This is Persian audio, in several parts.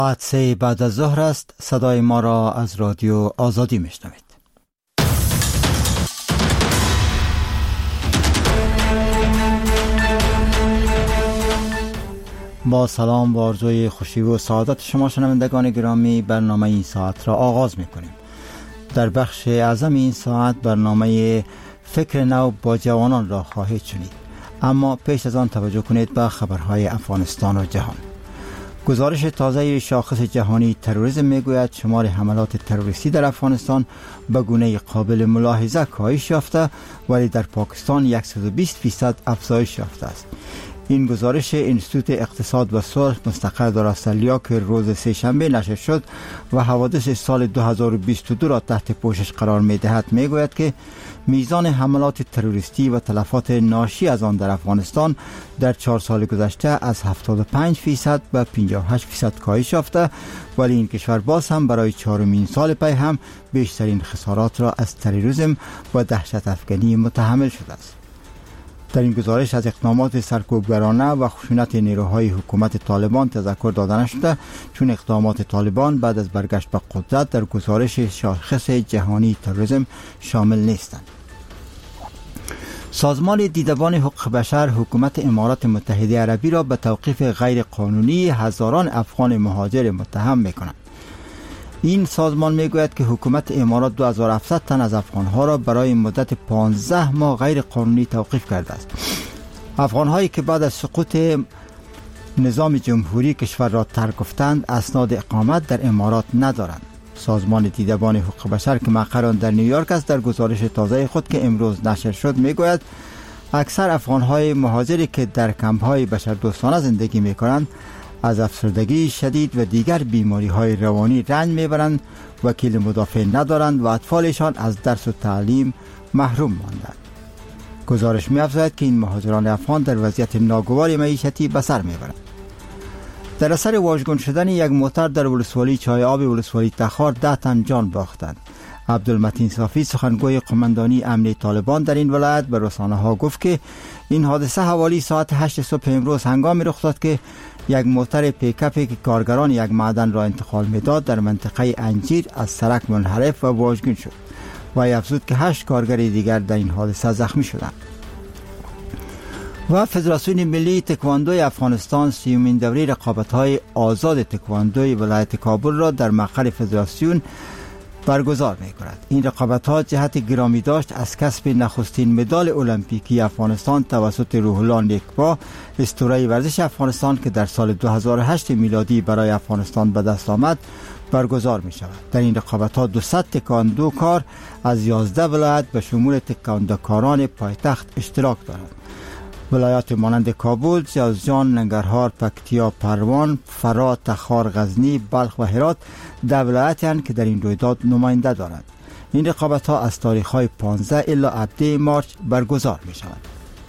ساعت 3 بعد از ظهر است. صدای ما را از رادیو آزادی میشنوید. با سلام و آرزوی خوشی و سعادت شما شنوندگان گرامی، برنامه این ساعت را آغاز میکنیم. در بخش اعظم این ساعت برنامه فکر نو با جوانان را خواهید شنید، اما پیش از آن توجه کنید به خبرهای افغانستان و جهان. گزارش تازه شاخص جهانی تروریسم میگوید شمار حملات تروریستی در افغانستان به گونه قابل ملاحظه کاهش یافته، ولی در پاکستان 120% افزایش یافته است. این گزارش انستیتوت اقتصاد و صلح مستقر در استرالیا که روز سه‌شنبه نشر شد و حوادث سال 2022 را تحت پوشش قرار می‌دهد میگوید که میزان حملات تروریستی و تلفات ناشی از آن در افغانستان در 4 سال گذشته از 75% به 58% کاهش یافته، ولی این کشور باز هم برای 4مین سال پی هم بیشترین خسارات را از تروریسم و دهشت افکنی متحمل شده است. در این گزارش از اقدامات سرکوبگرانه و خشونت نیروهای حکومت طالبان تذکر داده نشده، چون اقدامات طالبان بعد از برگشت به قدرت در گزارش شاخص جهانی تروریسم شامل نیستند. سازمان دیدبان حقوق بشر حکومت امارات متحده عربی را به توقیف غیر قانونی هزاران افغان مهاجر متهم می‌کند. این سازمان میگوید که حکومت امارات 2700 تن از افغانها را برای مدت 15 ماه غیر قانونی توقیف کرده است. افغانهایی که بعد از سقوط نظام جمهوری کشور را ترک گفتند اسناد اقامت در امارات ندارند. سازمان دیدبان حقوق بشر که مقر آن در نیویورک است در گزارش تازه خود که امروز نشر شد میگوید اکثر افغانهای مهاجری که در کمپ‌های بشردوستانه زندگی میکنند از افسردگی شدید و دیگر بیماری‌های روانی رنج میبرند، وکیل مدافع ندارند و اطفالشان از درس و تعلیم محروم ماندند. گزارش می‌افزاید که این مهاجران افغان در وضعیت ناگوار معیشتی به سر میبرند. در اثر واژگون شدن یک موتر در ولسوالی چای آب ولسوالی تخار 10 تن جان باختند. عبدالمتین صافی سخنگوی قماندانی امنیتی طالبان در این ولایت به رسانه‌ها گفت که این حادثه حوالی ساعت 8 صبح امروز هنگامی رخ داد که یک موتر پیکاپی که کارگران یک معدن را انتقال می‌داد در منطقه انجیر از سرک منحرف و واژگون شد و افزود که 8 کارگر دیگر در این حادثه زخمی شدند. و فدراسیون ملی تکواندوی افغانستان 30مین دوره رقابت‌های آزاد تکواندوی ولایت کابل را در مقر فدراسیون برگزار می‌کند. این رقابت‌ها جهت گرامی داشت از کسب نخستین مدال المپیکی افغانستان توسط روح الله نیکبا، اسطوره ورزش افغانستان که در سال 2008 میلادی برای افغانستان به دست آمد برگزار می‌شود. در این رقابت‌ها 200 تکواندوکار از 11 ولایت به شمول تکواندوکاران پایتخت اشتراک دارند. ولایات مانند کابل، جوزجان، ننگرهار، پکتیا، پروان، فرا، تخار، غزنی، بلخ و هرات در ولایت‌اند که در این رویداد نماینده دارند. این رقابت‌ها از تاریخ‌های 15 الی 17 مارس برگزار می‌شوند.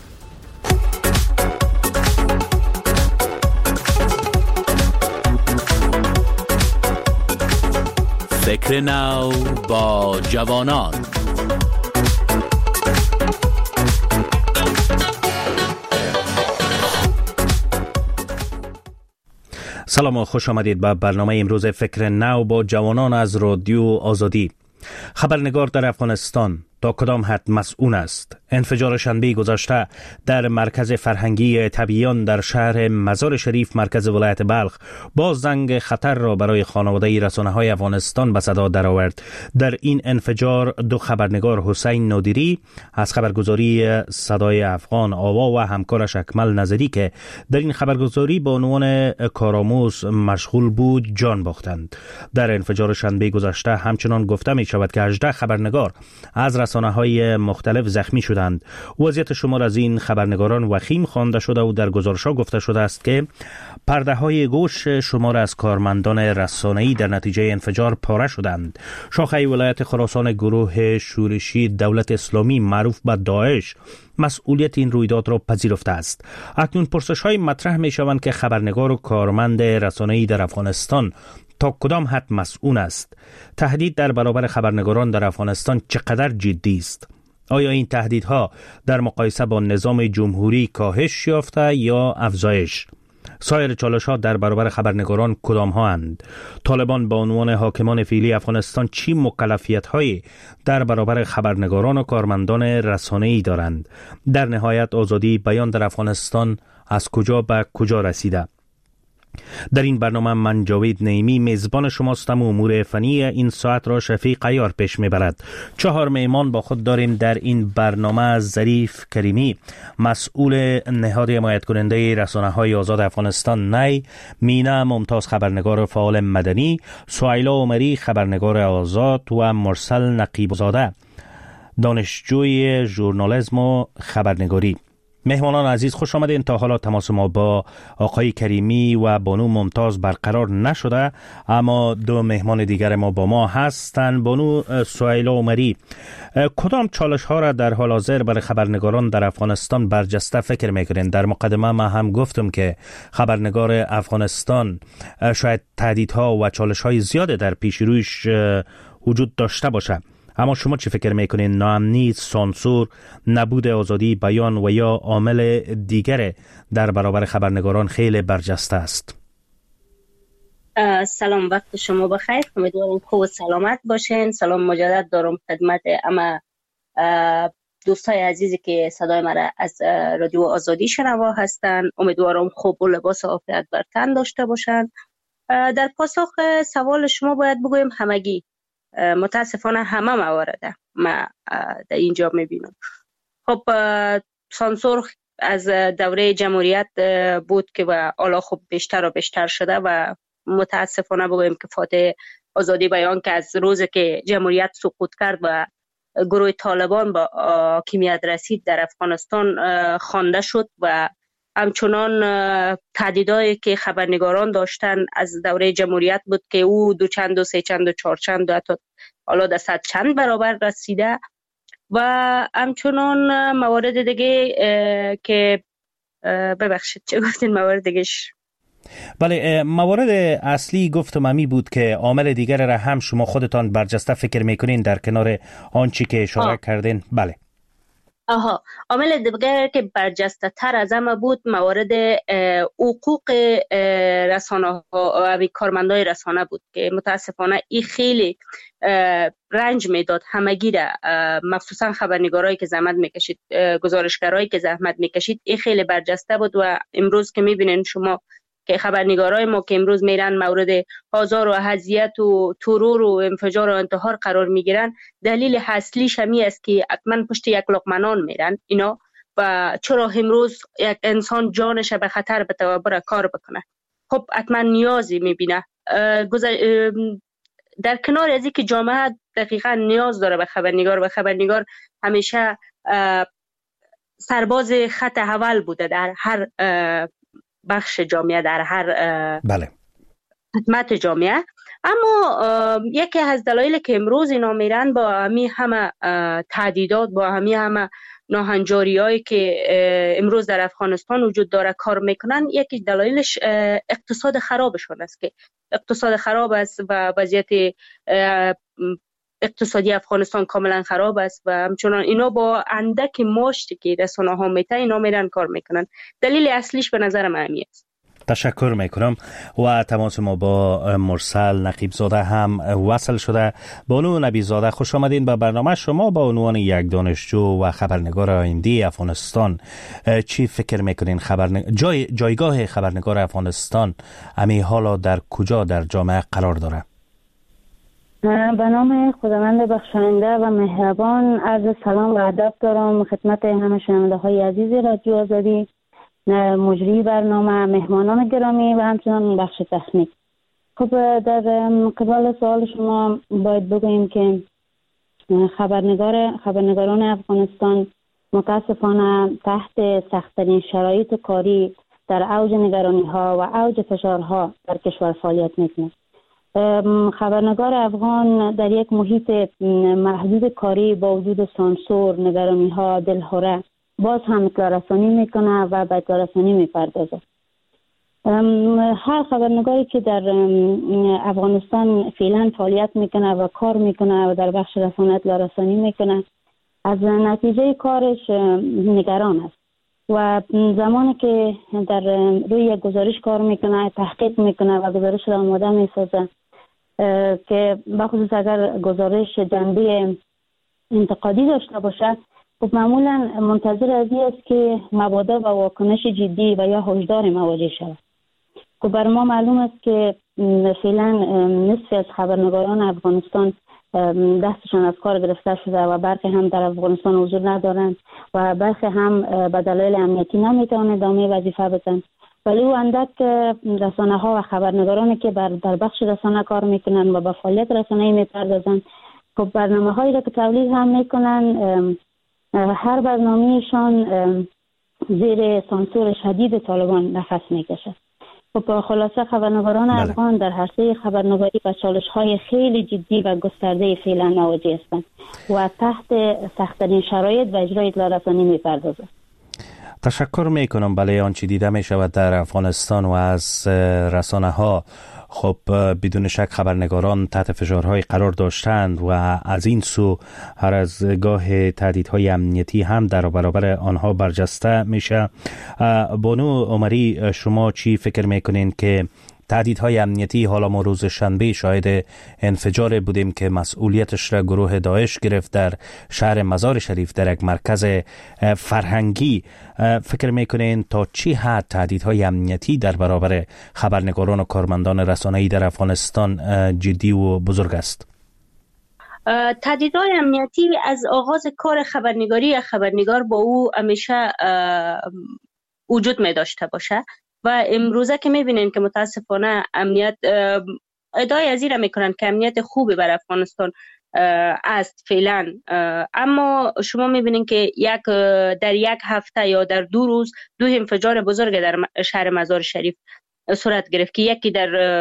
فکر نو با جوانان. سلام و خوش آمدید به برنامه امروز فکر نو با جوانان از رادیو آزادی. خبرنگار در افغانستان تا کدام حد مسئول است؟ انفجار شنبه گذشته در مرکز فرهنگی طبیعیان در شهر مزار شریف مرکز ولایت بلخ باز زنگ خطر را برای خانواده رسانه‌های افغانستان به صدا درآورد. در این انفجار 2 خبرنگار حسین نادری از خبرگزاری صدای افغان آوا و همکارش اکمل نظری که در این خبرگزاری با عنوان کارآموز مشغول بود جان باختند. در انفجار شنبه گذشته همچنان گفته می شود که 18 خبرنگار از رسانه‌های مختلف زخمی شدند. وضعیت شمار از این خبرنگاران وخیم خوانده شده و در گزارش‌ها گفته شده است که پرده‌های گوش شمار از کارمندان رسانه‌ای در نتیجه انفجار پاره شدند. شاخه ولایت خراسان گروه شورشی دولت اسلامی معروف به داعش مسئولیت این رویداد را پذیرفته است. اکنون پرسش‌های مطرح می‌شوند که خبرنگار و کارمند رسانه‌ای در افغانستان تا کدام حد مسئول است؟ تهدید در برابر خبرنگاران در افغانستان چقدر جدی است؟ آیا این تهدیدها در مقایسه با نظام جمهوری کاهش یافته یا افزایش؟ سایر چالش‌ها در برابر خبرنگاران کدام ها اند؟ طالبان به عنوان حاکمان فعلی افغانستان چی مکلفیت‌هایی در برابر خبرنگاران و کارمندان رسانه‌ای دارند؟ در نهایت آزادی بیان در افغانستان از کجا به کجا رسیده؟ در این برنامه من جاوید نعیمی میزبان شماستم و امور فنی این ساعت را شفیق عیار پیش میبرد. 4 مهمان با خود داریم در این برنامه: ظریف کریمی، مسئول نهاد حمایت کننده رسانه‌های آزاد افغانستان نی، مینا ممتاز، خبرنگار فعال مدنی، سهیلا عمری، خبرنگار آزاد، و مرسل نقیب‌زاده، دانشجوی ژورنالیسم و خبرنگاری. مهمانان عزیز خوش آمدین. تا حالا تماس ما با آقای کریمی و بانو ممتاز برقرار نشده، اما دو مهمان دیگر ما با ما هستند. بانو سهیلا عمری، کدام چالش ها را در حال حاضر برای خبرنگاران در افغانستان برجسته فکر میکنین؟ در مقدمه ما هم گفتم که خبرنگار افغانستان شاید تهدیدها و چالش های زیاده در پیش رویش وجود داشته باشه، اما شما چی فکر میکنین؟ ناامنی، سانسور، نبود آزادی بیان و یا عامل دیگر در برابر خبرنگاران خیلی برجسته است؟ سلام، وقت شما بخیر. امیدوارم خوب و سلامت باشین. سلام مجدد دارم خدمت اما دوستای عزیزی که صدای مرا از رادیو آزادی شنوا هستند. امیدوارم خوب و لباس عافیت بر تن داشته باشند. در پاسخ سوال شما باید بگویم همگی، متاسفانه همه موارد ما در اینجا میبینم. خب سانسور از دوره جمهوریت بود که و حالا خب بیشتر و بیشتر شده و متاسفانه بگویم که فاتح آزادی بیان که از روزی که جمهوریت سقوط کرد و گروه طالبان با حاکمیت رسید در افغانستان خوانده شد و همچنان تهدیدایی که خبرنگاران داشتن از دوره جمهوریت بود که او دو چند و سه چند و چهار چند و حتی حالا در صد چند برابر رسیده و همچنان موارد دیگه که ببخشید چه گفتین موارد دیگهش؟ بله، موارد اصلی گفتم امی بود که عامل دیگر را هم شما خودتان برجسته فکر میکنین در کنار آنچه که اشاره کردین. بله، عامل دیگر که برجسته تر از همه بود موارد حقوق رسانه ها و کارمندای رسانه بود که متاسفانه این خیلی رنج میداد همگی را، مخصوصا خبرنگارایی که زحمت میکشید، گزارشگرایی که زحمت میکشید. این خیلی برجسته بود و امروز که میبینین شما که خبرنگارای ما که امروز میرن مورد آزار و اذیت و ترور و انفجار و انتحار قرار میگیرن، دلیل اصلیش همی است که حتما پشت یک لقمه نان میرن اینا و چرا امروز یک انسان جانش به خطر بره کار بکنه. خب حتما نیازی میبینه. در کنار از اینکه جامعه دقیقا نیاز داره به خبرنگار و خبرنگار همیشه سرباز خط اول بوده در هر بخش جامعه، در هر خدمت جامعه، اما یکی از دلایلی که امروز اینا میرن با همه تهدیدات، با همه ناهنجاریایی که امروز در افغانستان وجود داره کار میکنن، یکی دلایلش اقتصاد خرابشون است که اقتصاد خراب است و وضعیت اقتصادی افغانستان کاملا خراب است و همچنان اینا با اندک مشتی که رسانه ها میته اینا میرن کار میکنن. دلیل اصلیش به نظر من همین است. تشکر میکنم و تماس ما با مرسل نقیب‌زاده هم وصل شده. بانو نبی‌زاده، خوش آمدین به برنامه. شما با عنوان یک دانشجو و خبرنگار آینده افغانستان چی فکر میکنین جایگاه خبرنگار افغانستان امی حالا در کجا در جامعه قرار داره؟ به نام خداوند بخشنده و مهربان عرض سلام و ادب دارم خدمت همه شنونده های عزیز رادیو آزادی، مجری برنامه، مهمانان گرامی و همچنان بخش تکنیک. خب در قبال سوال شما باید بگوییم که خبرنگاران افغانستان متاسفانه تحت سخت‌ترین شرایط کاری در اوج نگرانی ها و اوج فشارها در کشور فعالیت میکنند. خبرنگار افغان در یک محیط محدود کاری با وجود سانسور، نگرانی ها، دلهره باز هم اطلاع رسانی میکنه و به اطلاع رسانی میپردازه. هر خبرنگاری که در افغانستان فعلا فعالیت میکنه و کار میکنه و در بخش رسانه اطلاع رسانی میکنه، از نتیجه کارش نگران است. و زمانی که در روی یک گزارش کار میکنه، تحقیق میکنه و گزارش را آماده میسازه که بخصوص اگر گزارش جنبه انتقادی داشته باشد، خب معمولا منتظر از این است که مبادا و واکنش جدی و یا هشدار مواجه شود. خب بر ما معلوم است که فعلا نصف از خبرنگاران افغانستان دستشان از کار گرفته شده و برخی هم در افغانستان حضور ندارند و برخی هم به دلایل امنیتی نمیتوانند ادامه وظیفه بدن. ولی او اندک رسانه ها و خبرنگارانی که در بخش رسانه کار میکنن و به فعالیت رسانه‌ای میپردازند، خب برنامه هایی را که تولید هم میکنن، هر برنامهشان زیر سانسور شدید طالبان نفس میکشه. خب خلاصه خبرنگاران افغان در حرفه خبرنگاری با چالش‌های خیلی جدی و گسترده فعلا مواجه هستند و تحت سخت‌ترین شرایط و اجرای اطلاع رسانی می‌پردازند. تشکر میکنم. بله، آنچه دیده می شود در افغانستان و از رسانه ها، خب بدون شک خبرنگاران تحت فشارهای قرار داشتند و از این سو هر از گاه تهدیدهای امنیتی هم در برابر آنها برجسته میشه. بانو عمری، شما چی فکر میکنین که تهدیدهای امنیتی، حالا ما روز شنبه شاهد انفجار بودیم که مسئولیتش را گروه داعش گرفت در شهر مزار شریف در یک مرکز فرهنگی، فکر میکنین تا چی حد تهدیدهای امنیتی در برابر خبرنگاران و کارمندان رسانه‌ای در افغانستان جدی و بزرگ است؟ تهدیدهای امنیتی از آغاز کار خبرنگاری یا خبرنگار با او همیشه وجود می داشته باشه و امروزه که میبینین که متاسفانه امنیت ادعای از این را میکنن که امنیت خوبی بر افغانستان است فعلا، اما شما میبینین که در یک هفته یا در 2 روز 2 انفجار بزرگ در شهر مزار شریف صورت گرفت که یکی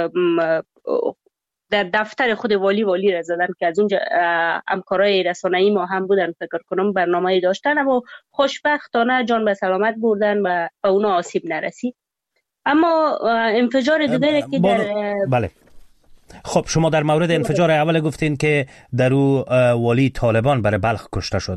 در دفتر خود والی را زدن که از اونجا همکارای رسانه‌ای ما هم بودن، فکر کنم برنامه‌ای داشتن، اما خوشبختانه جان به سلامت بردن و به اونا آسیب نرسید. اما انفجار دیگری که بله. خب شما در مورد انفجار اول گفتین که در او والی طالبان برای بلخ کشته شد.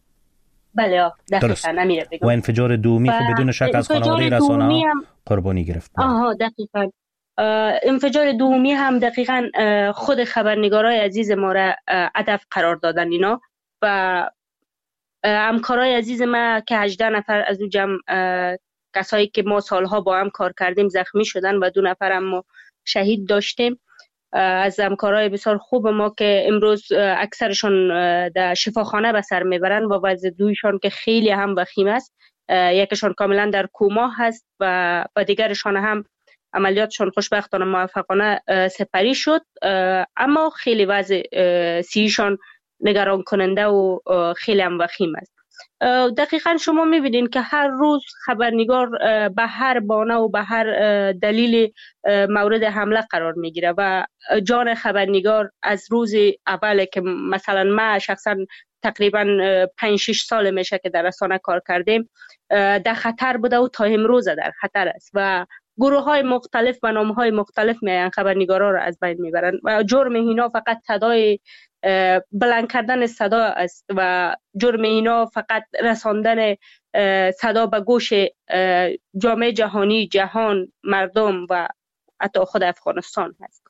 بله دقیقاً نمیره بگم. و انفجار دومی که بدون شک از خانواده رسانه ها قربانی گرفت. دقیقاً. انفجار دومی هم دقیقاً خود خبرنگارای عزیز ما را هدف قرار دادن اینا و همکارای عزیز ما که 18 نفر از او جمع کسایی که ما سالها با هم کار کردیم زخمی شدن و 2 نفر هم ما شهید داشتیم. از همکارای بسیار خوب ما که امروز اکثرشون در شفاخانه به سر میبرن و وضع دویشان که خیلی هم وخیم است، یکشان کاملا در کوما هست و دیگرشان هم عملیاتشان خوشبختانه موفقانه سپری شد، اما خیلی وضع سیشان نگران کننده و خیلی هم وخیم است. دقیقاً شما میبینین که هر روز خبرنگار به هر بانه و به هر دلیل مورد حمله قرار میگیره و جان خبرنگار از روز اول که مثلا ما شخصا تقریبا 5-6 سال میشه که در رسانه کار کردیم در خطر بوده و تا امروز در خطر است و گروه های مختلف و نام های مختلف میان خبرنگارا را از بین میبرن و جرم اینا فقط صدای بلند کردن صدا است و جرم اینا فقط رساندن صدا به گوش جامعه جهانی، جهان، مردم و حتی خود افغانستان هست.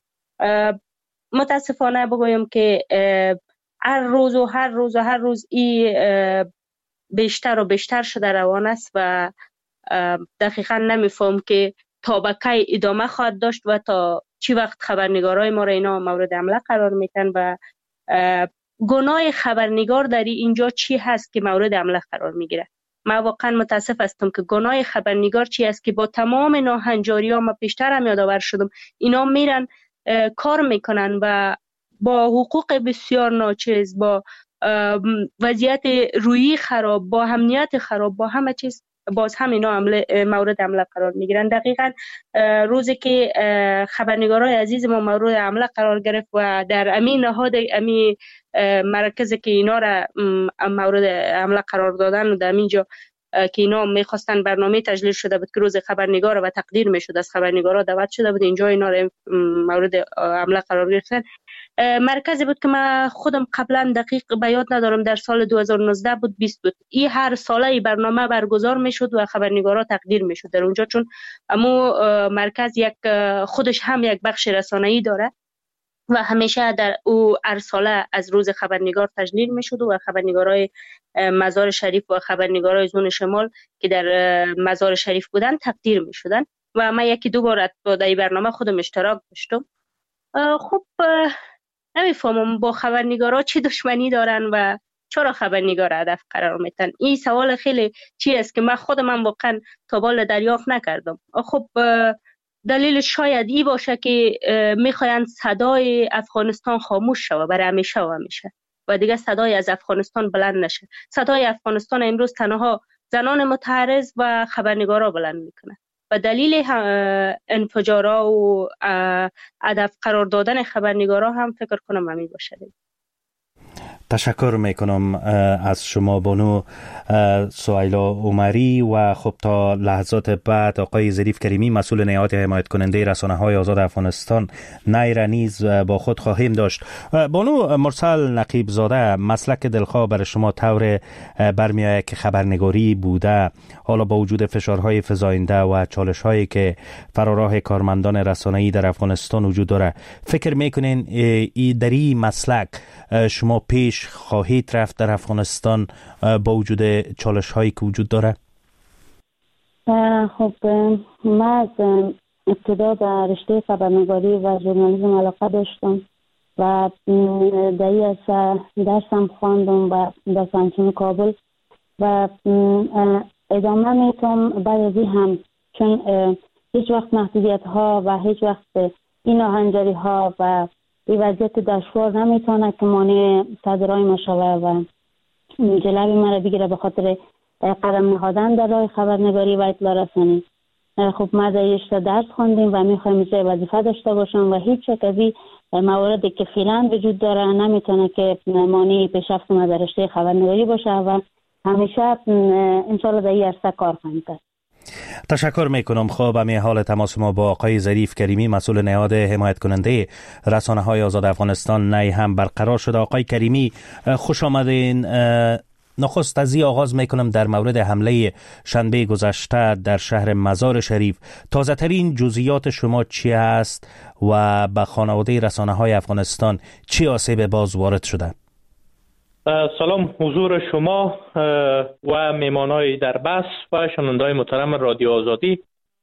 متاسفانه بگویم که هر روز این بیشتر و بیشتر شده روان است و دقیقا نمیفهم که تا به کی ادامه خواهد داشت و تا چی وقت خبرنگارای ما را اینا مورد حمله قرار میتن و گناه خبرنگار در اینجا چی هست که مورد حمله قرار میگیره. من واقعا متاسف هستم که گناه خبرنگار چی است که با تمام ناهنجاری ها ما پیشتر هم یادآور شدم اینا میرن کار میکنن و با حقوق بسیار ناچیز، با وضعیت رویی خراب، با امنیت خراب، با همه چیز باز هم اینا مورد حمله قرار میگیرن. دقیقاً روزی که خبرنگارای عزیز ما مورد حمله قرار گرفت و در امین نهاد امین مرکزی که اینا را مورد حمله قرار دادن و در اینجا که اینا میخواستن برنامه تجلیل شده بود که روز خبرنگار و تقدیر میشد از خبرنگارا دعوت شده بود اینجا اینا را مورد حمله قرار گرفتن. مرکزی بود که من خودم قبلا دقیق به یاد ندارم، در سال 2019 بود 20 بود. این هر ساله برنامه برگزار میشد و خبرنگارا تقدیر میشد در اونجا، چون امو مرکز یک خودش هم یک بخش رسانه‌ای داره و همیشه در او هر ساله از روز خبرنگار تجلیل میشد و خبرنگارای مزار شریف و خبرنگارای زون شمال که در مزار شریف بودن تقدیر میشدن و من یکی دو بار در این برنامه خودم اشتراک داشتم. خب نمیفهمم با خبرنگارا چه دشمنی دارن و چرا خبرنگار هدف قرار میتن. این سوال خیلی چی است که من خودم واقعا تا بال دریافت نکردم. خب دلیل شاید ای باشه که میخواین صدای افغانستان خاموش شود برای همیشه و همیشه و دیگه صدای از افغانستان بلند نشه. صدای افغانستان امروز تنها زنان متحرز و خبرنگارا بلند میکنه و دلیل انفجارا و هدف قرار دادن خبرنگارا هم فکر کنم همین باشه. تشکر میکنم از شما بانو سهیلا عمری و خب تا لحظات بعد آقای ظریف کریمی مسئول نهاد حمایت کننده رسانه های آزاد افغانستان نیره نیز با خود خواهیم داشت. بانو مرسل نقیب زاده، مسلک دلخواه برای شما طور برمیآید که خبرنگاری بوده حالا با وجود فشارهای فزاینده و چالش هایی که فراراه کارمندان رسانه‌ای در افغانستان وجود داره، فکر میکنین در این مسلک شما پیش خواهید رفت در افغانستان با وجود چالش هایی که وجود داره؟ خب من از ابتدا به رشته خبرنگاری و ژورنالیسم علاقه داشتم و در این درسم خواندم و در پنجم کابل و ادامه میتونم بعد از این هم، چون هیچ وقت محدودیت ها و هیچ وقت این آهنجاری ها و این وضعیت دشوار نمیتونه که مانع صدرهای ما شوه و جلوی مرا بگیره به خاطر قدم نهادن در راه خبرنگاری و اطلاع رسانی. خب ما در رشته درس خواندیم و میخوایم اینجا وظیفه داشته باشم و هیچ یک از این مواردی که فعلا وجود داره نمیتونه که مانع پیشرفت ما در رشته خبرنگاری باشه و همیشه انشالله در این عرصه کار خواهیم کرد. تشکر میکنم. خب همین حال تماس ما با آقای ظریف کریمی مسئول نهاد حمایت کننده رسانه های آزاد افغانستان نی هم برقرار شده. آقای کریمی خوش آمدین. نخست از این آغاز میکنم در مورد حمله شنبه گذشته در شهر مزار شریف. تازه ترین جزئیات شما چی است و به خانواده رسانه های افغانستان چی آسیب باز وارد شده؟ سلام حضور شما و میمانای در بس و شنونده‌های محترم رادیو آزادی.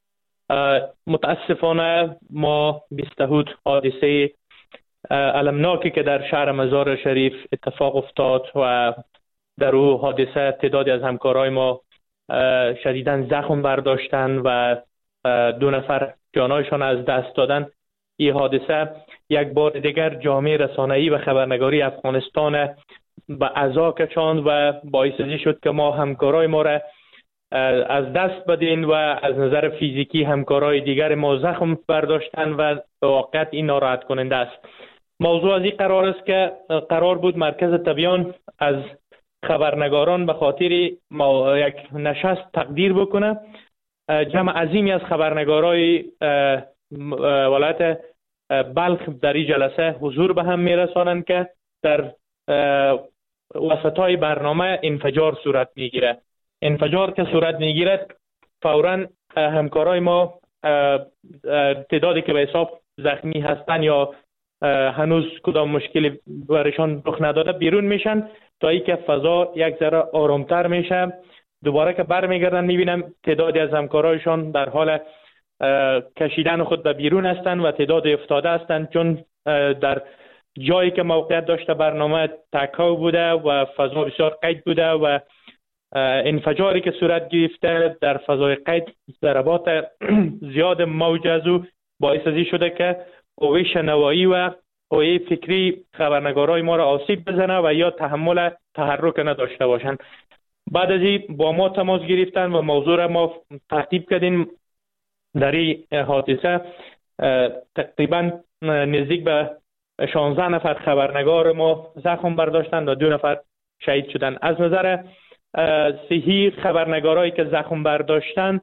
متاسفانه ما 27 حادثه المناکی که در شهر مزار شریف اتفاق افتاد و در او حادثه تعدادی از همکارای ما شدیداً زخم برداشتن و 2 نفر جانایشان از دست دادن. این حادثه یک بار دیگر جامعه رسانه‌ای و خبرنگاری افغانستان به عزا کشاند و باعث شد که ما همکارای ما را از دست بدین و از نظر فیزیکی همکارای دیگر ما زخم برداشتن و به واقعیت این ناراحت کننده است. موضوع از این قرار است که قرار بود مرکز تبیان از خبرنگاران به خاطر یک نشست تقدیر بکنه. جمع عظیمی از خبرنگارای ولایت بلخ در این جلسه حضور به هم میرسانند که در وسطای برنامه انفجار صورت میگیره. انفجار که صورت میگیرد فوراً همکارای ما تعدادی که به حساب زخمی هستن یا هنوز کدام مشکلی برشان رخ نداده بیرون میشن تا اینکه فضا یک ذره آرامتر میشه. دوباره که برمیگردن میبینم تعدادی از همکارایشان در حال کشیدن خود به بیرون هستند و تعداد افتاده هستند، چون در جایی که موقعیت داشته برنامه تکاو بوده و فضا بسیار قید بوده و انفجاری که صورت گرفته در فضای قید ضربات زیاد موج از او باعث ازی شده که قوه شنوایی و قوه فکری خبرنگارای ما را آسیب بزنه و یا تحمل تحرک نداشته باشند. بعد از این با ما تماس گرفتن و موضوع را ما ترتیب کردیم. در این حادثه تقریبا نزدیک به 16 نفر خبرنگار ما زخم برداشتند و 2 نفر شهید شدند. از نظر صحی خبرنگارایی که زخم برداشتند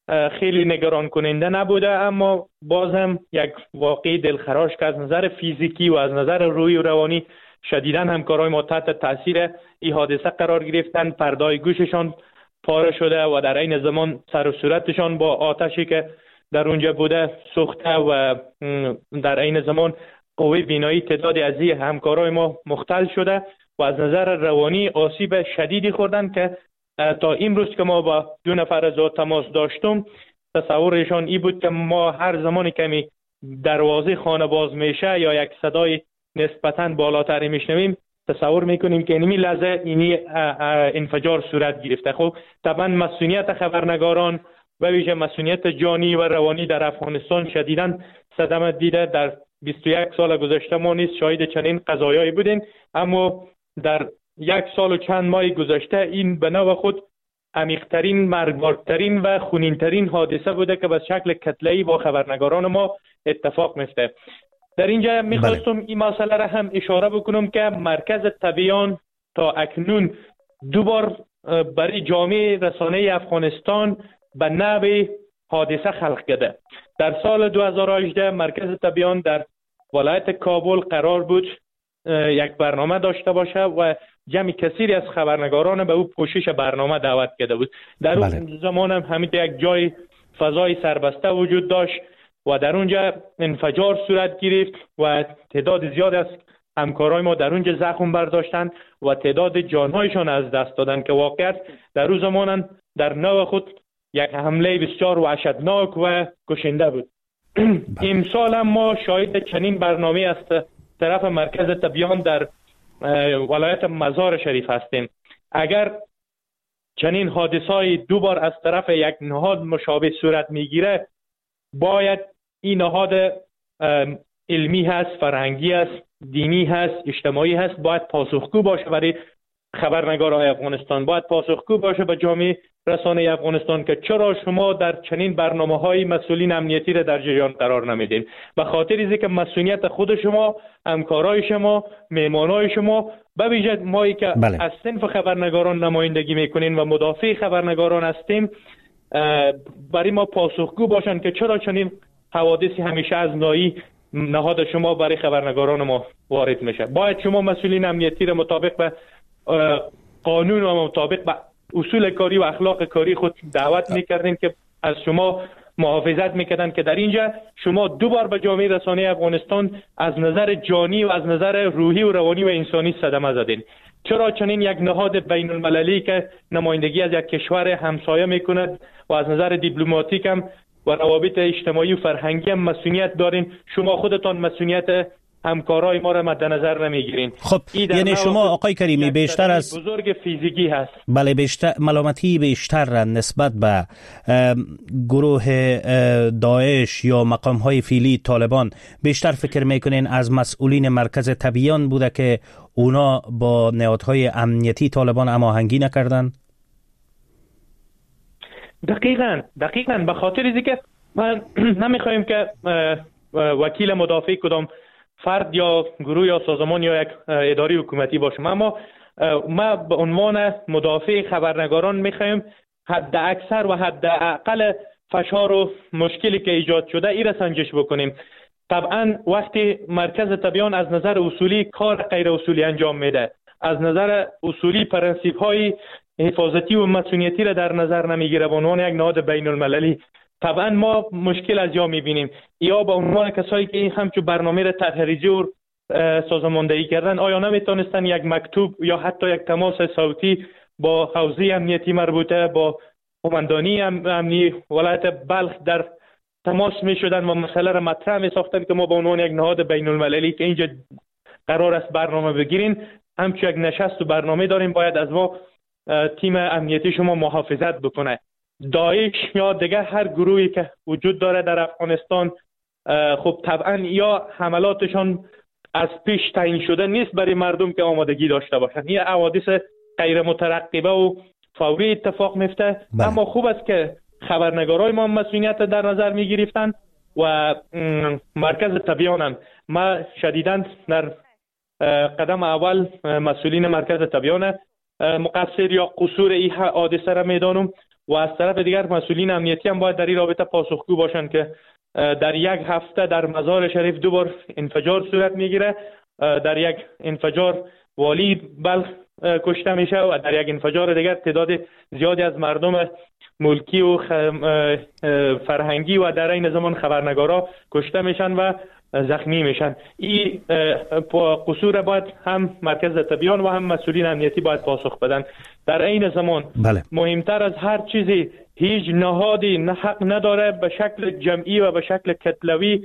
خیلی نگران کننده نبوده، اما باز هم یک واقعی دلخراش که از نظر فیزیکی و از نظر روحی و روانی شدیداً همکارای ما تحت تاثیر این حادثه قرار گرفتن. پردای گوششان پاره شده و در این زمان سر و صورتشان با آتشی که در اونجا بوده سوخته و در این زمان قوه بینایی تعدادی از همکارای ما مختل شده و از نظر روانی آسیب شدیدی خوردن که تا امروز که ما با 2 نفر از تماس داشتم تصورشان این بود که ما هر زمانی که دروازه خانه باز میشه یا یک صدای نسبتاً بالاتری میشنویم تصور میکنیم که اینمی لحظه اینی انفجار صورت گرفته. خب طبعا مسئولیت خبرنگاران و ویژه مسئولیت جانی و روانی در افغانستان شدیداً صدمه دیده. در 21 سال گذشته ما نیز شاهد چنین قضایایی بودیم، اما در 1 سال و چند ماه گذشته این به نوع خود عمیق‌ترین، مرگبارترین و خونین‌ترین حادثه بوده که به شکل کتله‌ای با خبرنگاران ما اتفاق میفته. در اینجا میخواستم این مسئله را هم اشاره بکنم که مرکز تبیان تا اکنون 2 بار برای جامعه رسانه افغانستان به نوع حادثه خلق کرده. در سال 2018 مرکز تبیان در ولایت کابل قرار بود یک برنامه داشته باشه و جمع کثیری از خبرنگاران به او پوشش برنامه دعوت کرده بود. در اون زمان هم همین یک جای فضای سربسته وجود داشت و در اونجا انفجار صورت گرفت و تعداد زیاد از همکارای ما در اونجا زخم برداشتن و تعداد جانهایشان از دست دادن که واقعا در اون زمان در نوع خود یک حمله بسیار وحشتناک و کشنده بود. امسال هم ما شاهد چنین برنامه است طرف مرکز تبیان در ولایت مزار شریف هستیم. اگر چنین حادثه‌ای 2 بار از طرف یک نهاد مشابه صورت میگیره، باید این نهاد علمی هست، فرهنگی هست، دینی هست، اجتماعی هست، باید پاسخگو باشه برای خبرنگارای افغانستان، باید پاسخگو باشه به جامعه رسانه افغانستان که چرا شما در چنین برنامه‌های مسئولین امنیتی را در جریان قرار نمیدین. به خاطر اینکه که مسئولیت خود شما، همکارای شما، مهمانای شما، به ویژه مایی که از صنف خبرنگاران نمایندگی میکنین و مدافع خبرنگاران هستیم، برای ما پاسخگو باشن که چرا چنین حوادثی همیشه از نهاد شما برای خبرنگاران ما وارد میشه. باید شما مسئولین امنیتی را مطابق به قانون و مطابق به اصول کاری و اخلاق کاری خود دعوت میکردین که از شما محافظت میکردن که در اینجا شما 2 بار به جامعه رسانه افغانستان از نظر جانی و از نظر روحی و روانی و انسانی صدمه زدین. چرا چنین یک نهاد بین المللی که نمایندگی از یک کشور همسایه میکند و از نظر دیپلماتیک هم و روابط اجتماعی و فرهنگی هم مسئولیت دارین، شما خودتان مسئولیت همکارای ما را مد نظر نمیگیرین؟ خب یعنی شما آقای کریمی بیشتر از بزرگ فیزیکی هست. بله، بیشتر ملامتی بیشتر نسبت به گروه داعش یا مقام‌های فعلی طالبان بیشتر فکر میکنین از مسئولین مرکز تبیان بوده که اونا با نهادهای امنیتی طالبان هماهنگی نکردن؟ دقیقاً به خاطر اینکه ما نمیخوایم که وکیل مدافع کدام فرد یا گروه یا سازمان یا یک اداره حکومتی باشم، اما ما به عنوان مدافع خبرنگاران میخوایم حد اکثر و حد اقل فشار و مشکلی که ایجاد شده ای را سنجش بکنیم. طبعا وقتی مرکز تبیان از نظر اصولی کار غیر اصولی انجام میده، از نظر اصولی پرنسیپ های حفاظتی و مسئولیتی را در نظر نمیگیره به عنوان یک نهاد بین المللی، طبعا ما مشکل از جا میبینیم. یا به عنوان کسایی که این همچون برنامه را تحریزی و سازماندهی کردن، آیا نمیتونستن یک مکتوب یا حتی یک تماس صوتی با حوزه امنیتی مربوطه با قماندانی امنی ولایت بلخ در تماس میشدن و مسئله را مطرح میساختن که ما به عنوان یک نهاد بین المللی که اینجا قرار است برنامه بگیرین، همچون یک نشست و برنامه داریم، باید از ما تیم امنیتی شما محافظت بکنه. داعش یا دیگه هر گروهی که وجود داره در افغانستان، خب طبعا یا حملاتشان از پیش تعیین شده نیست برای مردم که آمادگی داشته باشن، این حوادث غیر مترقبه و فوری اتفاق میفته. اما خوب است که خبرنگارای ما مسئولیت در نظر میگرفتن و مرکز تبیان هم ما شدیداً در قدم اول مسئولین مرکز تبیان مقصر یا قصور این حادثه را میدانم و از طرف دیگر مسئولین امنیتی هم باید در این رابطه پاسخگو باشند که در یک هفته در مزار شریف 2 بار انفجار صورت میگیره. در یک انفجار والی بلخ کشته میشه و در یک انفجار دیگر تعداد زیادی از مردم ملکی و فرهنگی و در این زمان خبرنگارا کشته میشن و زخمی میشن. این قصور باید هم مرکز تبیان و هم مسئولین امنیتی باید پاسخ بدن. در این زمان مهمتر از هر چیزی هیچ نهادی حق نداره به شکل جمعی و به شکل کتلوی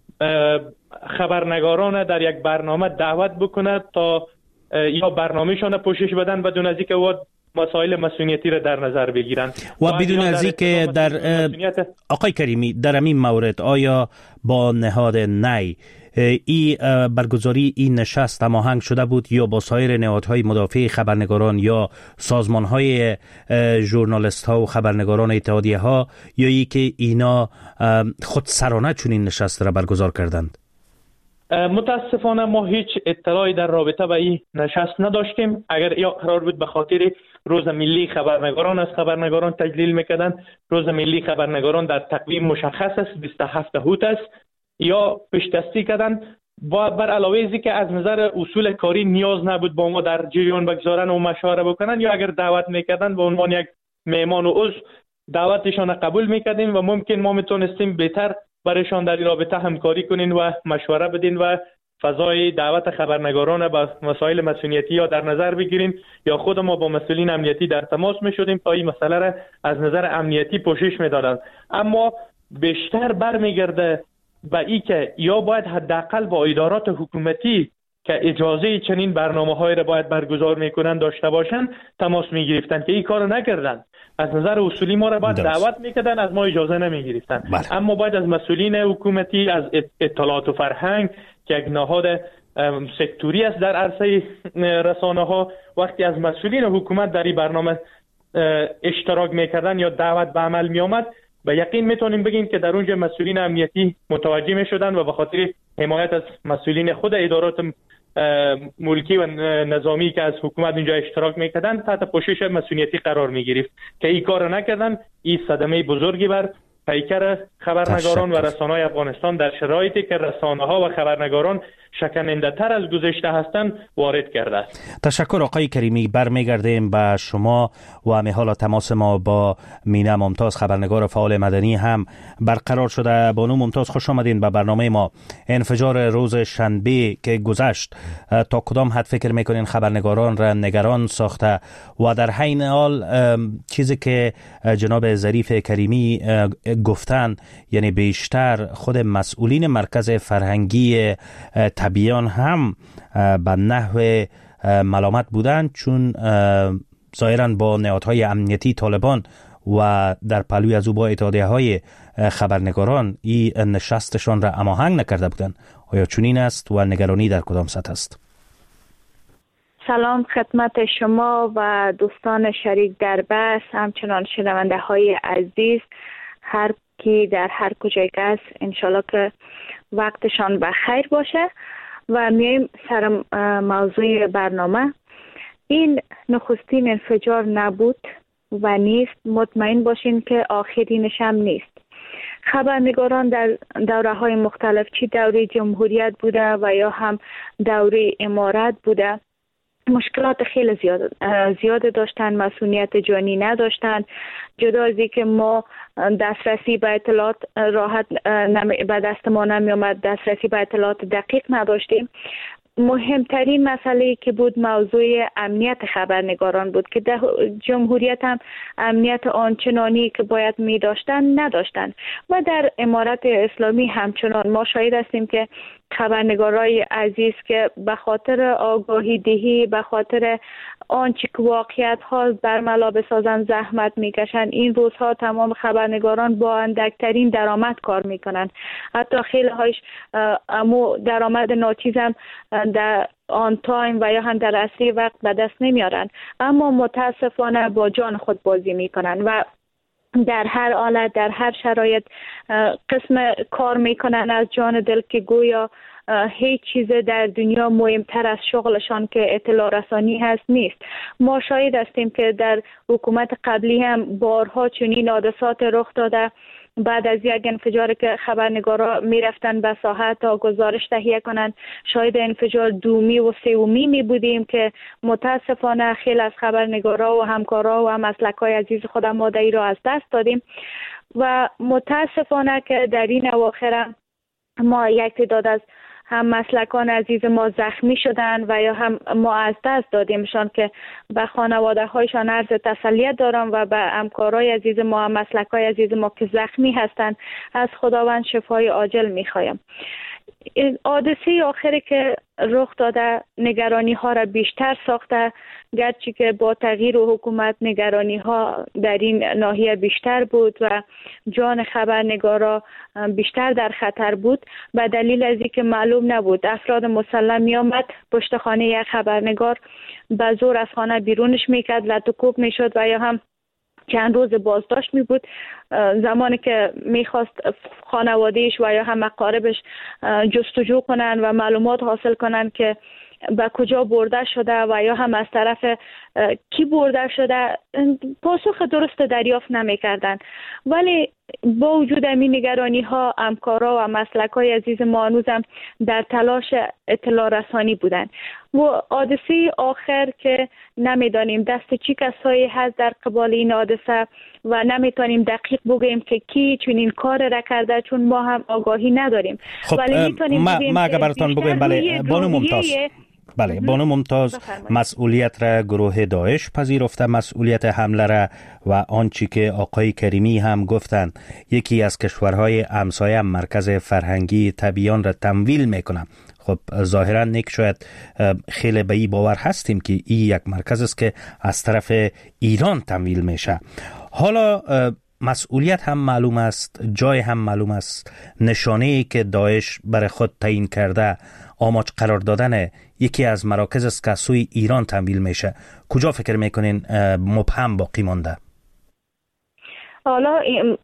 خبرنگاران در یک برنامه دعوت بکنه تا یا برنامه‌شان پوشش بدن بدون از اینکه مسائل مسئولیتی را در نظر بگیرن و بدون از اینکه در آقای کریمی در این مورد آیا با نهاد نی ای برگزاری این نشست هماهنگ شده بود یا با سایر نهادهای مدافع خبرنگاران یا سازمانهای ژورنالیست ها و خبرنگاران اتحادیه ها یا ای که اینا خودسرانه چنین نشست را برگزار کردند؟ متاسفانه ما هیچ اطلاعی در رابطه با این نشست نداشتیم. اگر یا قرار بود به خاطر روز ملی خبرنگاران از خبرنگاران تجلیل میکردن، روز ملی خبرنگاران در تقویم مشخص است 27 اوت است، یا پیش‌دستی کردن بر علاوه ازی که از نظر اصول کاری نیاز نبود با ما در جریان بگذارن و مشوره بکنن، یا اگر دعوت میکردن به عنوان یک مهمان و عضو دعوتشان قبول میکردیم و ممکن ما میتونستیم بهتر برایشان در این رابطه همکاری کنین و مشوره بدین و فضای دعوت خبرنگاران با مسائل مسئولیتی یا در نظر بگیریم یا خود ما با مسئولین امنیتی در تماس می شدیم تا این مسئله را از نظر امنیتی پوشش می دادن. اما بیشتر برمیگرده به این که یا باید حداقل با ادارات حکومتی که اجازه چنین برنامه‌های را باید برگزار میکنن داشته باشن تماس میگرفتن که این کارو نکردن. از نظر اصولی ما را باید دعوت میکردن، از ما اجازه نمیگرفتن. اما باید از مسئولین حکومتی، از اطلاعات و فرهنگ که یک نهاد سکتوری است در عرصه رسانه ها، وقتی از مسئولین حکومت در این برنامه اشتراک میکردن یا دعوت به عمل میآمد، به یقین میتونیم بگیم که در اونجا مسئولین امنیتی متوجه میشدن و به خاطر حمایت از مسئولین خود ادارات ملکی و نظامی که از حکومت اونجا اشتراک میکردن تحت پوشش مسئولیتی قرار میگرفت که این کار نکردن. این صدمه بزرگی بر پیکر خبرنگاران و رسانه‌های افغانستان در شرایطی که رسانه‌ها و خبرنگاران شکننده تر از گذشته هستند وارد کرده است. تشکر آقای کریمی. برمیگردیم به شما و همه حالا تماس ما با مینا ممتاز خبرنگار فعال مدنی هم برقرار شده. بانو ممتاز خوش آمدین به برنامه ما. انفجار روز شنبه که گذشت تا کدام حد فکر میکنین خبرنگاران را نگران ساخته و در حین حال چیزی که جناب ظریف کریمی گفتن، یعنی بیشتر خود مسئولین مرکز فرهنگی تبیان هم به نحو ملامت بودند چون ظاهراً با نهادهای امنیتی طالبان و در پلوی از او با اتحادیه‌های خبرنگاران این نشستشان را هماهنگ نکرده بودند. آیا چنین است و نگرانی در کدام سطح است؟ سلام خدمت شما و دوستان شریک در بحث، همچنان شنونده های عزیز، هر کی در هر کجای است، انشالله که وقتشان بخیر باشه. و میایم سر موضوع برنامه. این نخستین انفجار نبود و نیست. مطمئن باشین که آخرینش هم نیست. خبرنگاران در دوره‌های مختلف، چی دوره جمهوریت بوده و یا هم دوره امارت بوده، مشکلات خیلی زیاد داشتن، مسئولیت جانی نداشتن. جدا از اینکه ما دسترسی به اطلاعات راحت به دست ما نمی آمد، دسترسی به اطلاعات دقیق نداشتیم. مهمترین مسئله که بود موضوع امنیت خبرنگاران بود که در جمهوریت هم امنیت آنچنانی که باید می داشتن نداشتن و در امارت اسلامی همچنان ما شاهد هستیم که خبرنگارای عزیز که به خاطر آگاهی دهی، به خاطر آنچه که واقعیت ها برملا بسازن زحمت میکشن. این روزها تمام خبرنگاران با اندکترین درآمد کار میکنن، حتی خیلی هایش امو درآمد ناچیز هم در آن تایم و یا هم در اصلی وقت به دست نمیارن، اما متاسفانه با جان خود بازی میکنن و در هر حالت، در هر شرایط قسم کار میکنن از جان دل که گویا هیچ چیز در دنیا مهمتر از شغلشان که اطلاع رسانی هست نیست. ما شاهد هستیم که در حکومت قبلی هم بارها چنین حادثات رخ داده. بعد از یک انفجار که خبرنگارا میرفتن به ساحه تا گزارش تهیه کنند، شاهد انفجار دومی و سومی می بودیم که متاسفانه خیلی از خبرنگارا و همکارا و مسلکای عزیز خودم مادری را از دست دادیم و متاسفانه که در این اواخر ما یک تعداد از هم مسلکان عزیز ما زخمی شدن و یا هم ما از دست دادیمشان که به خانواده هایشان عرض تسلیت دارم و به همکارای عزیز ما هم مسلکای عزیز ما که زخمی هستند از خداوند شفای عاجل میخوایم. حادثه آخری که رخ داده نگرانی ها را بیشتر ساخته، گرچه که با تغییر حکومت نگرانی ها در این ناحیه بیشتر بود و جان خبرنگارا بیشتر در خطر بود، به دلیل از اینکه معلوم نبود افراد مسلح می آمد پشت خانه یک خبرنگار به زور از خانه بیرونش میکرد، لطوکوب میشد و یا هم چند روز بازداشت می بود. زمانی که میخواست خانوادهش و یا هم اقاربش جستجو کنن و معلومات حاصل کنن که به کجا برده شده و یا هم از طرف کی برده شده، پاسخ درست دریافت نمیکردن. ولی با وجود این نگرانی ها همکارا و مسلکای عزیز ما هنوزم در تلاش اطلاع رسانی بودند. و حادثه آخر که نمیدانیم دست چی کسایی هست در قبال این حادثه و نمیتونیم دقیق بگیم که کی چون این کار را کرده، چون ما هم آگاهی نداریم. خب ولی میتونیم ما اگر براتون بگویم بانو ممتاز مسئولیت را گروه داعش پذیرفته، مسئولیت حمله را، و آنچه که آقای کریمی هم گفتند یکی از کشورهای همسایه مرکز فرهنگی تبیان را تمویل میکنه. خب ظاهرا نیک شاید خیلی به این باور هستیم که این یک مرکز است که از طرف ایران تمویل میشه. حالا مسئولیت هم معلوم است، جای هم معلوم است، نشانه‌ای که داعش برای خود تعیین کرده آماج قرار دادن یکی از مراکز است که سوی ایران تمویل میشه. کجا فکر میکنین مبهم باقی مانده؟ حالا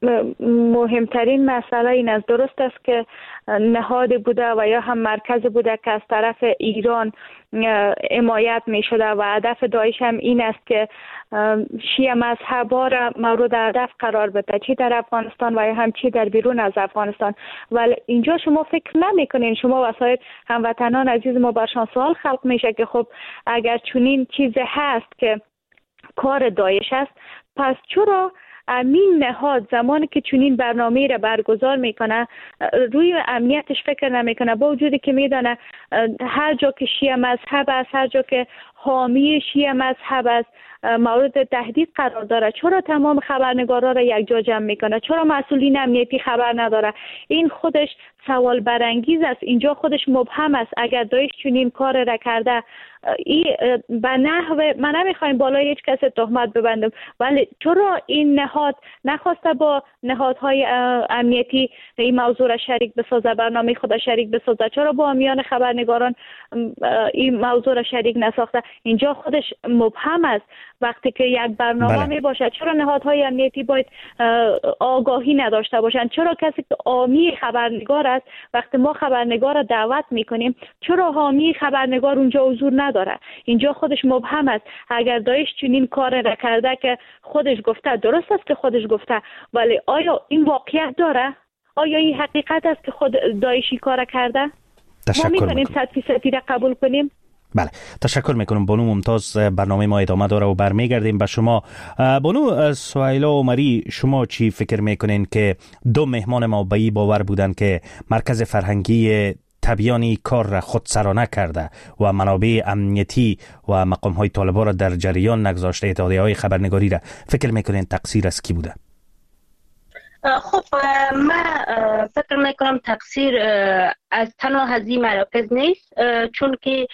مهمترین مسئله این است، درست است که نهاد بوده و یا هم مرکز بوده که از طرف ایران حمایت می شده و هدف داعش هم این است که شیعه مذهبا را مورد هدف قرار بده، چی در افغانستان و یا هم چی در بیرون از افغانستان. ولی اینجا شما فکر نمی کنین، شما وسایل هموطنان عزیز ما برشان سوال خلق میشه که خب اگر چنین چیز هست که کار داعش است، پس چرا امین نهاد زمانی که چنین برنامه را برگزار میکنه روی امنیتش فکر نمیکنه، با وجودی که میدانه هر جا که شیعه مذهب است، هر جا که حامی شیعه مذهب است مورد تهدید قرار داره، چرا تمام خبرنگارا را یک جا جمع میکنه؟ چرا مسئولین امنیتی خبر نداره؟ این خودش سوال برانگیز است، اینجا خودش مبهم است. اگر داعش چنین کار را کرده، این به نحو من نمیخوایم بالای هیچ کس تهمت ببندم، ولی چرا این نهاد نخواسته با نهادهای امنیتی این موضوع را شریک بسازه، برنامه خود شریک بسازه؟ چرا با میان خبرنگاران این موضوع را شریک نساخته؟ اینجا خودش مبهم است. وقتی که یک برنامه می باشد، چرا نهادهای امنیتی باید آگاهی نداشته باشند؟ چرا کسی که حامی خبرنگار است، وقتی ما خبرنگار را دعوت میکنیم، چرا حامی خبرنگار اونجا حضور نداره؟ اینجا خودش مبهم است. اگر داعش چنین کار را کرده که خودش گفته، درست است که خودش گفته، ولی آیا این واقعیت داره؟ آیا این حقیقت است که خود داعشی کار کرده؟ ما میتونیم 100% را قبول کنیم؟ بله، تشکر میکنم بانو ممتاز. برنامه ما ادامه داره و برمیگردیم به شما. بانو سهیلا عمری، شما چی فکر میکنین که دو مهمان ما به این باور بودن که مرکز فرهنگی تبیانی کار را خودسرانه کرده و منابع امنیتی و مقام های طالبان را در جریان نگذاشته، اتحادیه های خبرنگاری را، فکر میکنین تقصیر از کی بوده؟ خب من فکر میکنم تقصیر از تنها از این مراکز نیست، چون که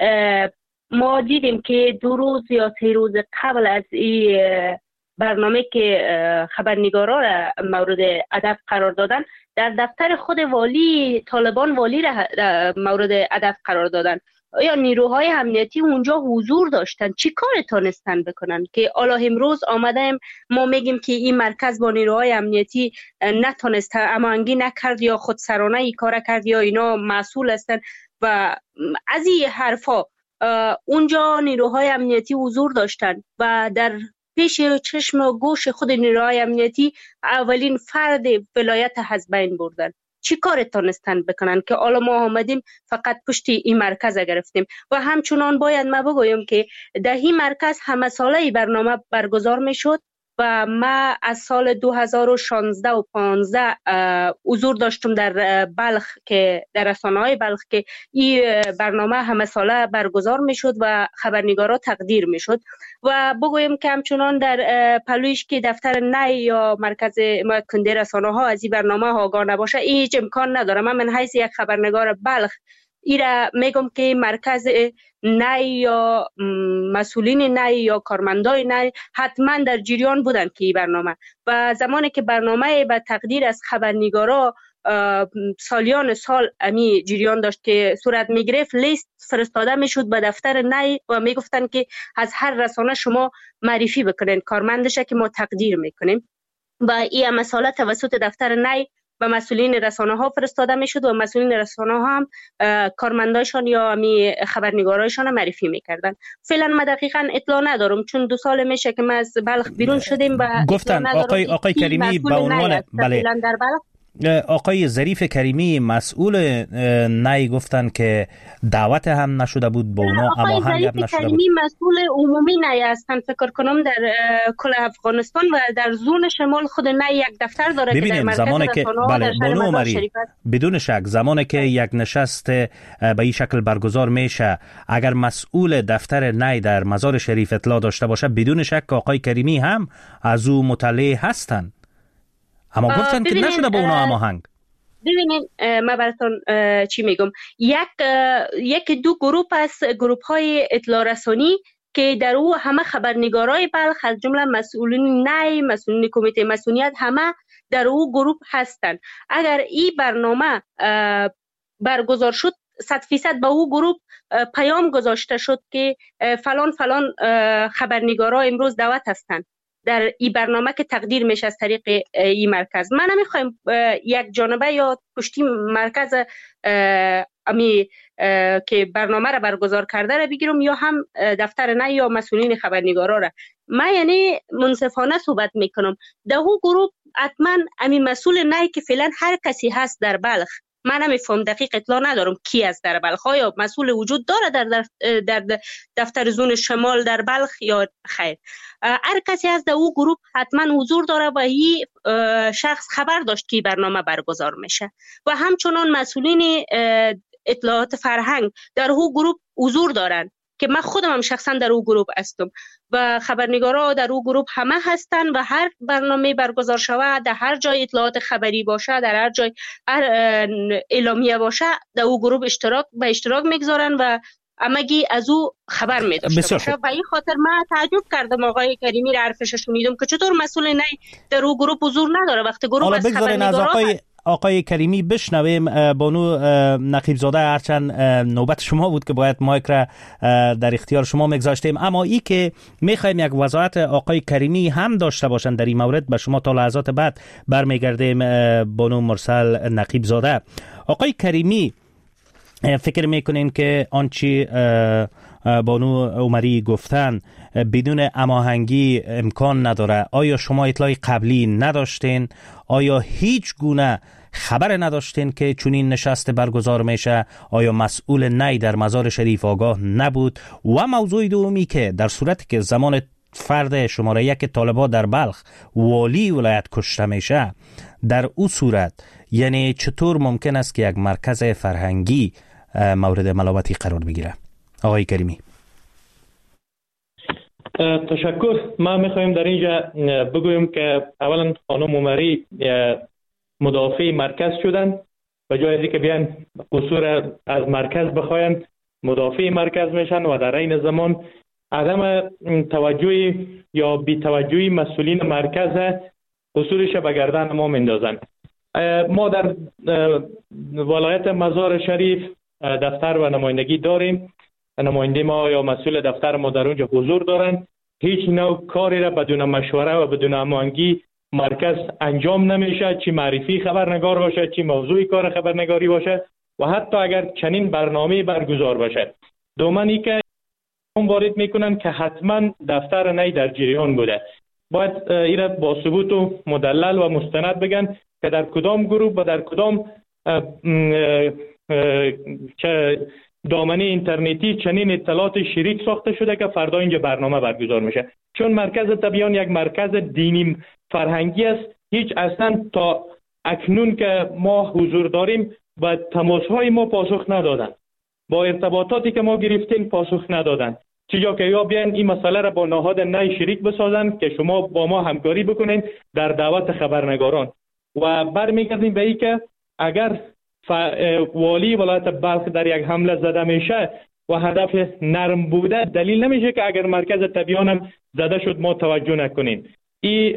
ما دیدیم که 2 روز یا 3 روز قبل از این برنامه که خبرنگارا را مورد هدف قرار دادن، در دفتر خود والی طالبان والی را مورد هدف قرار دادن یا نیروهای امنیتی اونجا حضور داشتن چی کار تانستن بکنن که حالا امروز آمدیم ما میگیم که این مرکز با نیروهای امنیتی نتونست هماهنگی نکرد یا خودسرانه ای کار کرد یا اینا مسئول هستن و از این حرفا. اونجا نیروهای امنیتی حضور داشتن و در پیش چشم و گوش خود نیروهای امنیتی اولین فرد ولایت از بین بردن. چی کار تانستن بکنن که حالا ما آمدیم فقط پشت این مرکز گرفتیم. و همچنان باید ما بگویم که در این مرکز همه ساله برنامه برگزار می شد و ما از سال 2016 و 15 حضور داشتم در بلخ که در رسانه‌های بلخ که این برنامه همه ساله برگزار می شد و خبرنگارا تقدیر می شد. و بگویم که همچنان در پلویش که دفتر نی یا مرکز کنده رسانه ها از این برنامه آگاه نباشه هیچ امکان نداره. من حیث یک خبرنگار بلخ ایره میگم که مرکز نی یا مسئولین نی یا کارمندای نی حتما در جریان بودن که این برنامه و زمانی که برنامه به تقدیر از خبرنگارا سالیان سال امی جریان داشت که صورت میگرفت لیست فرستاده میشد به دفتر نی و میگفتن که از هر رسانه شما معرفی بکنین کارمندشه که ما تقدیر میکنیم و این مسئله توسط دفتر نی و مسئولین رسانه ها فرستاده میشد و مسئولین رسانه ها هم کارمندایشان یا امی خبرنگارایشان معرفی میکردن. فعلا ما دقیقاً اطلاع ندارم چون 2 سال میشه که ما از بلخ بیرون شدیم و گفتن آقای کریمی به عنوان بله در بلخ آقای ظریف کریمی مسئول نی گفتن که دعوت هم نشده بود با اونا اما هم نشده بود. آقای ظریف کریمی مسئول عمومی نی هستن فکر کنم در کل افغانستان و در زون شمال خود نی یک دفتر داره که در مرکز زمانی که بله بانو عمری بدون شک زمانی که یک نشست به این شکل برگزار میشه اگر مسئول دفتر نی در مزار شریف اطلاع داشته باشه بدون شک آقای کریمی هم از او مطلع هستن اما گفتن که نشده با اونا هماهنگ. ببینید من براتون چی میگم یک دو گروه است گروه های اطلاع رسانی که در او همه خبرنگارای بلخ از جمله مسئولین نی مسئولین کمیته مسئولیت همه در او گروه هستند. اگر این برنامه برگزار شد 100% به او گروه پیام گذاشته شد که فلان خبرنگارا امروز دعوت هستند در این برنامه که تقدیر میشه از طریق این مرکز. من نمیخوایم یک جانبه یا پشتی مرکز امی که برنامه را برگزار کرده را بگیرم یا هم دفتر نی یا مسئولین خبرنگارا را. من یعنی منصفانه صحبت میکنم. در اون گروه حتما امی مسئول نی که فعلا هر کسی هست در بلخ من نمیفهم دقیق اطلاع ندارم کی است در بلخ یا مسئول وجود داره در دفتر زون شمال در بلخ یا خیر هر کسی از در او گروه حتما حضور داره و این شخص خبر داشت که برنامه برگزار میشه و همچنان مسئولین اطلاعات فرهنگ در او گروه حضور دارن که من خودم هم شخصا در او گروه هستم و خبرنگارا در او گروه همه هستن و هر برنامه برگزار شود در هر جای اطلاعات خبری باشه در هر جای هر اعلامیه باشه در او گروه به اشتراک میگذارن و همگی از او خبر میداشته باشه و این خاطر من تعجب کردم آقای کریمی را حرفش شنیدم که چطور مسئول نی در او گروه حضور نداره وقتی گروه از خبرنگارا آقای کریمی بشنویم. بانو نقیب زاده هرچند نوبت شما بود که باید مایک را در اختیار شما میگذاشتیم اما ای که میخوایم یک وضاحت آقای کریمی هم داشته باشن در این مورد به شما تا لحظات بعد برمیگردیم. بانو مرسل نقیب زاده آقای کریمی فکر میکنین که آنچه بانو عمری گفتن بدون هماهنگی امکان نداره؟ آیا شما اطلاع قبلی نداشتین؟ آیا هیچ گونه خبر نداشتین که چنین نشست برگزار میشه؟ آیا مسئول نی در مزار شریف آگاه نبود؟ و موضوع دومی که در صورتی که زمان فرد شماره 1 طالبان در بلخ والی ولایت کشته میشه در او صورت یعنی چطور ممکن است که یک مرکز فرهنگی مورد ملامتی قرار بگیره؟ آقای کریمی. تشکر. ما میخوایم در اینجا بگویم که اولا خانم عمری مدافع مرکز شدن و جای از که بیان قصور از مرکز بخواین مدافع مرکز میشن و در این زمان عدم توجه یا بی توجهی مسئولین مرکز قصورش به گردن ما میندازن. ما در ولایت مزار شریف دفتر و نمایندگی داریم. نماینده ما یا مسئول دفتر ما در اونجا حضور دارند. هیچ نوع کاری را بدون مشوره و بدون هماهنگی مرکز انجام نمیشه، چی معرفی خبرنگار باشه، چی موضوع کار خبرنگاری باشه و حتی اگر چنین برنامه برگزار باشه. دومانی که وارد میکنن که حتما دفتر نی در جریان بوده. باید اینا با ثبوت و مدلل و مستند بگن که در کدام گروه و در کدام دامنه اینترنتی چنین اطلاعات شریک ساخته شده که فردا اینجا برنامه برگزار میشه. چون مرکز تبیان یک مرکز دینی فرهنگی است، هیچ اصلا تا اکنون که ما حضور داریم و تماس‌های ما پاسخ ندادن، با ارتباطاتی که ما گرفتیم پاسخ ندادن. چیزا که یا بیان این مسئله را با نهاد نی شریک بسازن که شما با ما همکاری بکنین در دعوت خبرنگاران و برمیگردیم به این که اگر والی ولایت بلخ در یک حمله زده میشه و هدف نرم بوده، دلیل نمیشه که اگر مرکز تبیان هم زده شد ما توجه نکنیم. این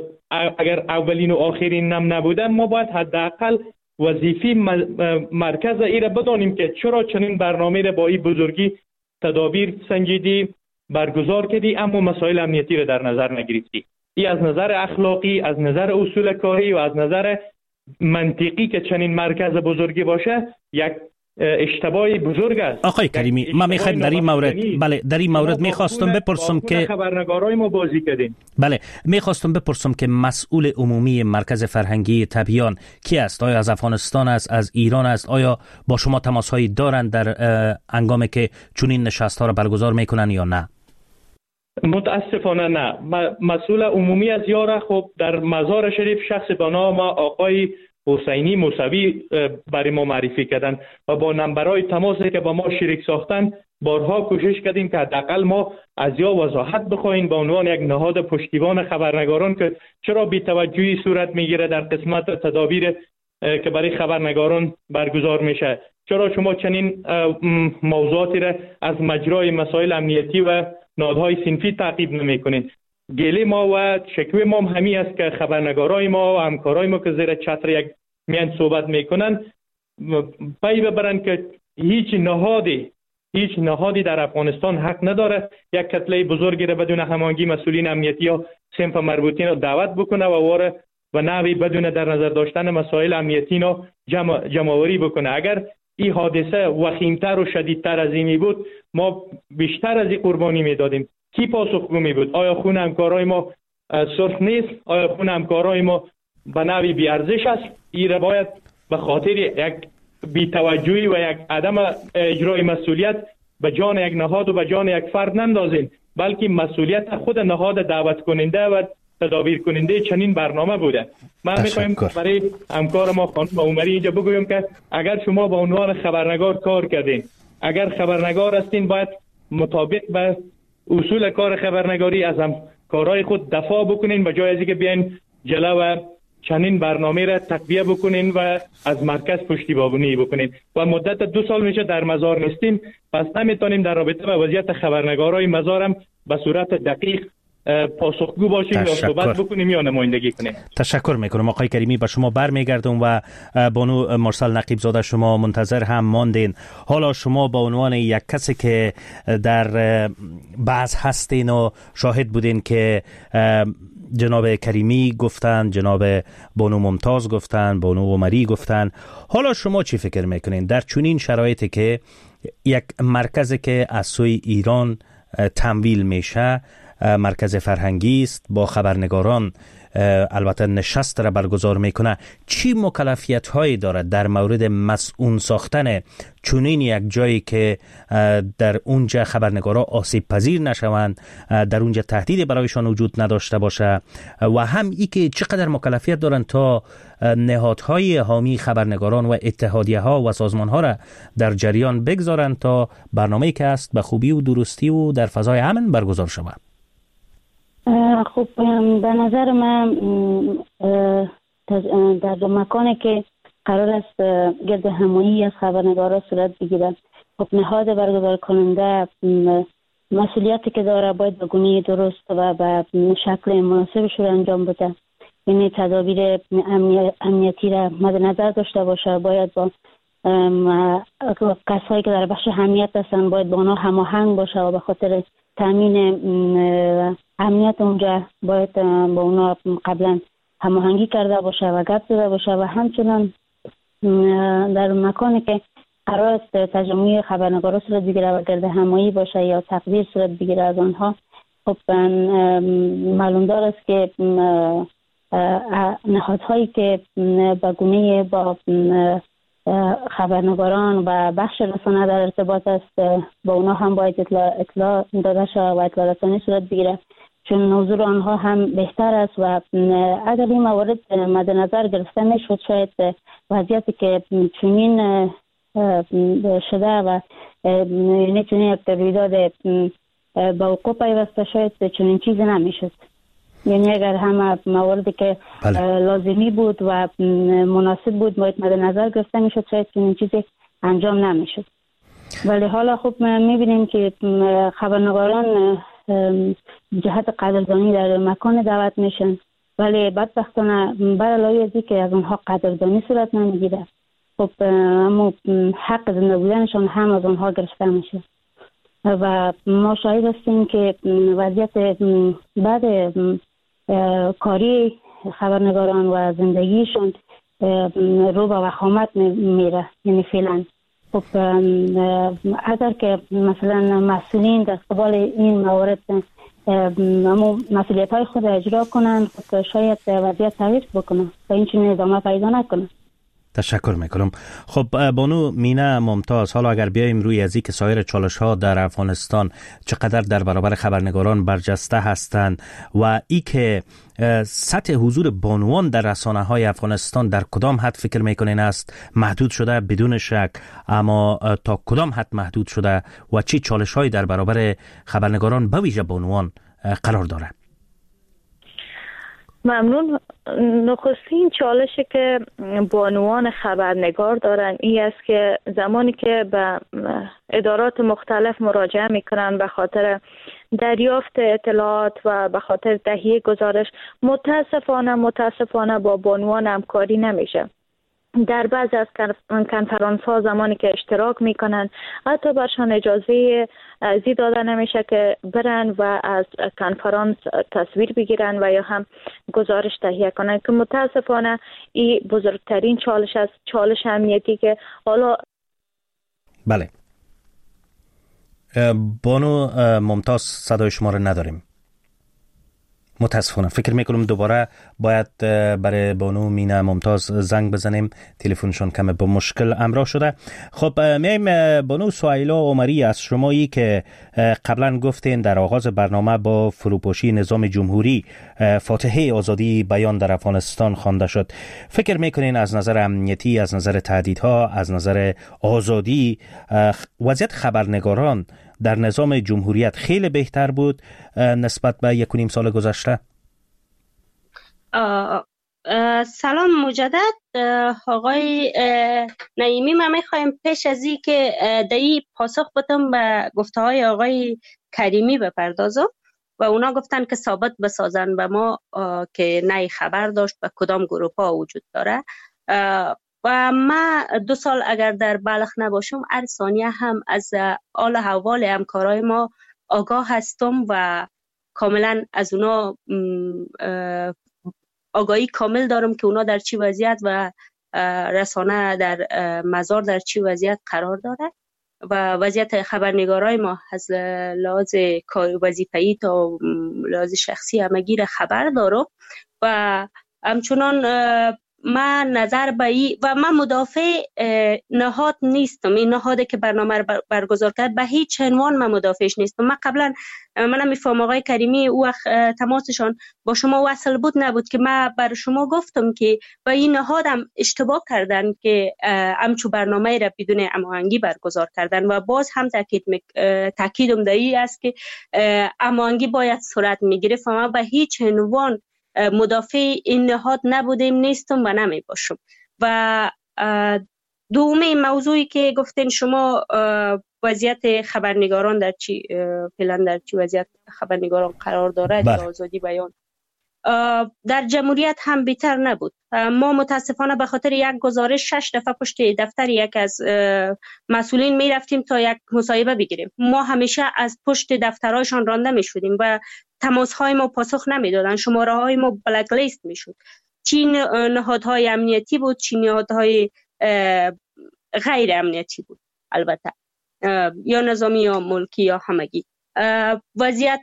اگر اولین و آخرین نم نبوده، ما باید حداقل وظیفه مرکز ای را بدانیم که چرا چنین برنامه را با این بزرگی تدابیر سنجیدی برگزار کردی اما مسائل امنیتی را در نظر نگرفتی. این از نظر اخلاقی، از نظر اصول کاری و از نظر منطقی که چنین مرکز بزرگی باشه یک اشتباهی بزرگ است. آقای کریمی، ما میخوایم در این مورد در این مورد میخواستم بپرسم که خبرنگارای ما بازی کردیم. میخواستم بپرسم که مسئول عمومی مرکز فرهنگی تبیان کی است؟ آیا از افغانستان است، از ایران است؟ آیا با شما تماس هایی دارند در هنگامی که چنین نشست ها را برگزار میکنن یا نه؟ متاسفانه نه. مسئول عمومی از یاره خب در مزار شریف شخص به نام آقای حسینی موسوی برای ما معرفی کردن و با نمبرهای تماسی که با ما شریک ساختن بارها کوشش کردیم که حداقل ما از یا وضاحت بخوایم به عنوان یک نهاد پشتیبان خبرنگاران که چرا بی‌توجهی صورت میگیره در قسمت تدابیر که برای خبرنگاران برگزار میشه، چرا شما چنین موضوعاتی را از مجرای مسائل امنیتی و نهادهای صنفی تعقیب نمیکنین. گله ما و شکوه ما همی است که خبرنگارای ما و همکارای ما که زیر چتر یک میان صحبت میکنن پی ببرن که هیچ نهادی در افغانستان حق نداره یک کتله بزرگی را بدون هماهنگی مسئولین امنیتی یا صنف مربوطین را دعوت بکنه و نوی بدون در نظر داشتن مسائل امنیتی را جمع‌آوری بکنه. اگر این حادثه وخیمتر و شدیدتر از این بود ما بیشتر از این قربانی میدادیم. کی پاسخگو می بود؟ آیا خون همکارای ما سرخ نیست؟ آیا خون همکارای ما به نوعی بی ارزش است؟ این باید به خاطر یک بی‌توجهی و یک عدم اجرای مسئولیت به جان یک نهاد و به جان یک فرد نندازین، بلکه مسئولیت خود نهاد دعوت کننده و تدابیر کننده چنین برنامه بوده. من میخوایم برای همکار ما خانم عمری اینجا بگویم که اگر شما به عنوان خبرنگار کار کردین، اگر خبرنگار هستین باید مطابق به اصول کار خبرنگاری از هم کارهای خود دفاع بکنین و جای از اینکه بیاین جلو و چنین برنامه را تقویه بکنین و از مرکز پشتیبانی بکنین. و مدت 2 سال میشه در مزار نیستیم، پس نمیتونیم در رابطه با وضعیت خبرنگارای مزارم به صورت دقیق پاسخگو باشیم یا صحبت بکنیم یا نمایندگی کنیم. تشکر میکنم آقای کریمی. به شما برمیگردم و بانو مرسل نقیب زاده شما منتظر هم ماندین. حالا شما به عنوان یک کسی که در بحث هستین و شاهد بودین که جناب کریمی گفتن، جناب بانو ممتاز گفتن، بانو عمری گفتن، حالا شما چی فکر میکنین در چنین شرایطی که یک مرکزی که از سوی ایران تمویل میشه، مرکز فرهنگی است، با خبرنگاران البته نشست را برگزار میکنه، چی مکلفیت هایی دارد در مورد مسئول ساختن چنین یک جایی که در اونجا خبرنگارا آسیب پذیر نشوند، در اونجا تهدیدی برایشان وجود نداشته باشه، و هم ای که چقدر مکلفیت دارند تا نهادهای حامی خبرنگاران و اتحادیه ها و سازمان ها را در جریان بگذارند تا برنامه‌ای که است به خوبی و درستی و در فضای امن برگزار شود. خب به نظر من در مکانی که قرار است گرد همایی از خبرنگارا صورت بگیرد، خب نهاد برگزار کننده مسئولیتی که داره باید به گونه درست و به شکل مناسبش رو انجام بده. یعنی تدابیر امنیتی را مد نظر داشته باشه، باید با کسایی که در بخش امنیت هستن باید با اونا هماهنگ باشه و به خاطر تامین امنیت اونجا باید با اونا قبلا هماهنگی کرده باشه و گپ زده باشه و همچنان در مکانی که قرار است تجمع خبرنگارا صورت بگیره و گرد همایی باشه یا تقدیر صورت بگیره از آنها، خب معلوم دار است که نهادهایی که به گونه با خبرنگاران و بخش رسانه در ارتباط است با اونا هم باید اطلاع داده شود و اطلاع رسانی صورت بگیره، چون حضور آنها هم بهتر است و اگر این موارد مد نظر گرفته میشد شاید وضعیتی که چنین شده و چنین یک رویداد با وقوع پیوسته شاید چنین چیزی نمیشد. یعنی اگر همه مواردی که لازمی بود و مناسب بود باید مد نظر گرفته میشد شاید چنین چیزی انجام نمیشد. ولی حالا خب میبینیم که خبرنگاران جهت قدردانی در مکان دعوت میشن، ولی بدبختانه بر علاوه از اینکه از اونها قدردانی صورت نمیگیره، خب اما حق زنده بودنشان هم از اونها گرفته میشه و ما شاهد هستیم که وضعیت بعد کاری خبرنگاران و زندگیشون رو به وخامت میره. یعنی فعلا خب اگر که مثلا مسئولین در قبال این موارد مسئولیت های خود اجرا کنن، خب شاید وضعیت تغییر بکنه و این چنین ادامه پیدا نکنه. تشکر میکنم. خب بانو مینه ممتاز، حالا اگر بیایم روی از اینکه سایر چالش ها در افغانستان چقدر در برابر خبرنگاران برجسته هستند و ای که سطح حضور بانوان در رسانه های افغانستان در کدام حد فکر میکنین است محدود شده؟ بدون شک، اما تا کدام حد محدود شده و چی چالش هایی در برابر خبرنگاران به ویژه بانوان قرار داره؟ ممنون. نخستین چالشی که بانوان خبرنگار دارن این است که زمانی که به ادارات مختلف مراجعه میکنن به خاطر دریافت اطلاعات و به خاطر تهیه گزارش، متاسفانه با بانوان همکاری نمیشه. در بعضی از کنفرانس ها زمانی که اشتراک میکنن حتی برشان اجازه زی داده نمیشه که برن و از کنفرانس تصویر بگیرن و یا هم گزارش تهیه کنن، که متاسفانه این بزرگترین چالش است، چالش امنیتی که حالا بله. بانو ممتاز صدای شما رو نداریم متاسفانه. فکر میکنم دوباره باید برای بانو مینه ممتاز زنگ بزنیم، تلفنشون کم با مشکل همراه شده. خب میایم بانو سهیلا عمری، از شمایی که قبلا گفتین در آغاز برنامه با فروپاشی نظام جمهوری فاتحه آزادی بیان در افغانستان خوانده شد، فکر میکنین از نظر امنیتی، از نظر تهدیدها، از نظر آزادی وضعیت خبرنگاران در نظام جمهوریت خیلی بهتر بود نسبت به 1.5 سال گذشته؟ سلام مجدد آقای نعیمی. من میخوایم پیش از این که دایی پاسخ بدم به گفته های آقای کریمی بپردازم و اونا گفتن که ثابت بسازن و ما که نه خبر داشت و کدام گروه ها وجود داره. و ما 2 سال اگر در بلخ نباشم هر ثانیه هم از حال احوال همکارای ما آگاه هستم و کاملا از اونا آگاهی کامل دارم که اونا در چی وضعیت و رسانه در مزار در چی وضعیت قرار داره و وضعیت خبرنگارای ما از لحاظ وظیفه‌ای تا لحاظ شخصی همگی خبر دارم و همچنان من نظر به ای و من مدافع نهاد نیستم. این نهاده که برنامه رو برگزار کرد به هیچ عنوان من مدافعش نیستم. من قبلا منم میفهم آقای کریمی او وقت تماسشان با شما وصل بود نبود که من بر شما گفتم که با این نهادم اشتباه کردن که همچو برنامه را بدون هماهنگی برگزار کردن و باز هم تاکیدم دایی است که هماهنگی باید صورت میگرفت و من به هیچ عنوان مدافع این نهاد نبودیم، نیستم و نمی باشم. و دومی موضوعی که گفتین شما وضعیت خبرنگاران در چی فعلا در چی وضعیت خبرنگاران قرار داره در آزادی بیان. در جمهوریت هم بهتر نبود. ما متاسفانه به خاطر یک گزارش 6 دفعه پشت دفتر یک از مسئولین می رفتیم تا یک مصاحبه بگیریم. ما همیشه از پشت دفترهایشان رانده می شدیم و تماس های ما پاسخ نمی دادن. شماره های ما بلک لیست می شد. چی نهادهای امنیتی بود، چی نهادهای غیر امنیتی بود، البته یا نظامی یا ملکی یا همگی. وضعیت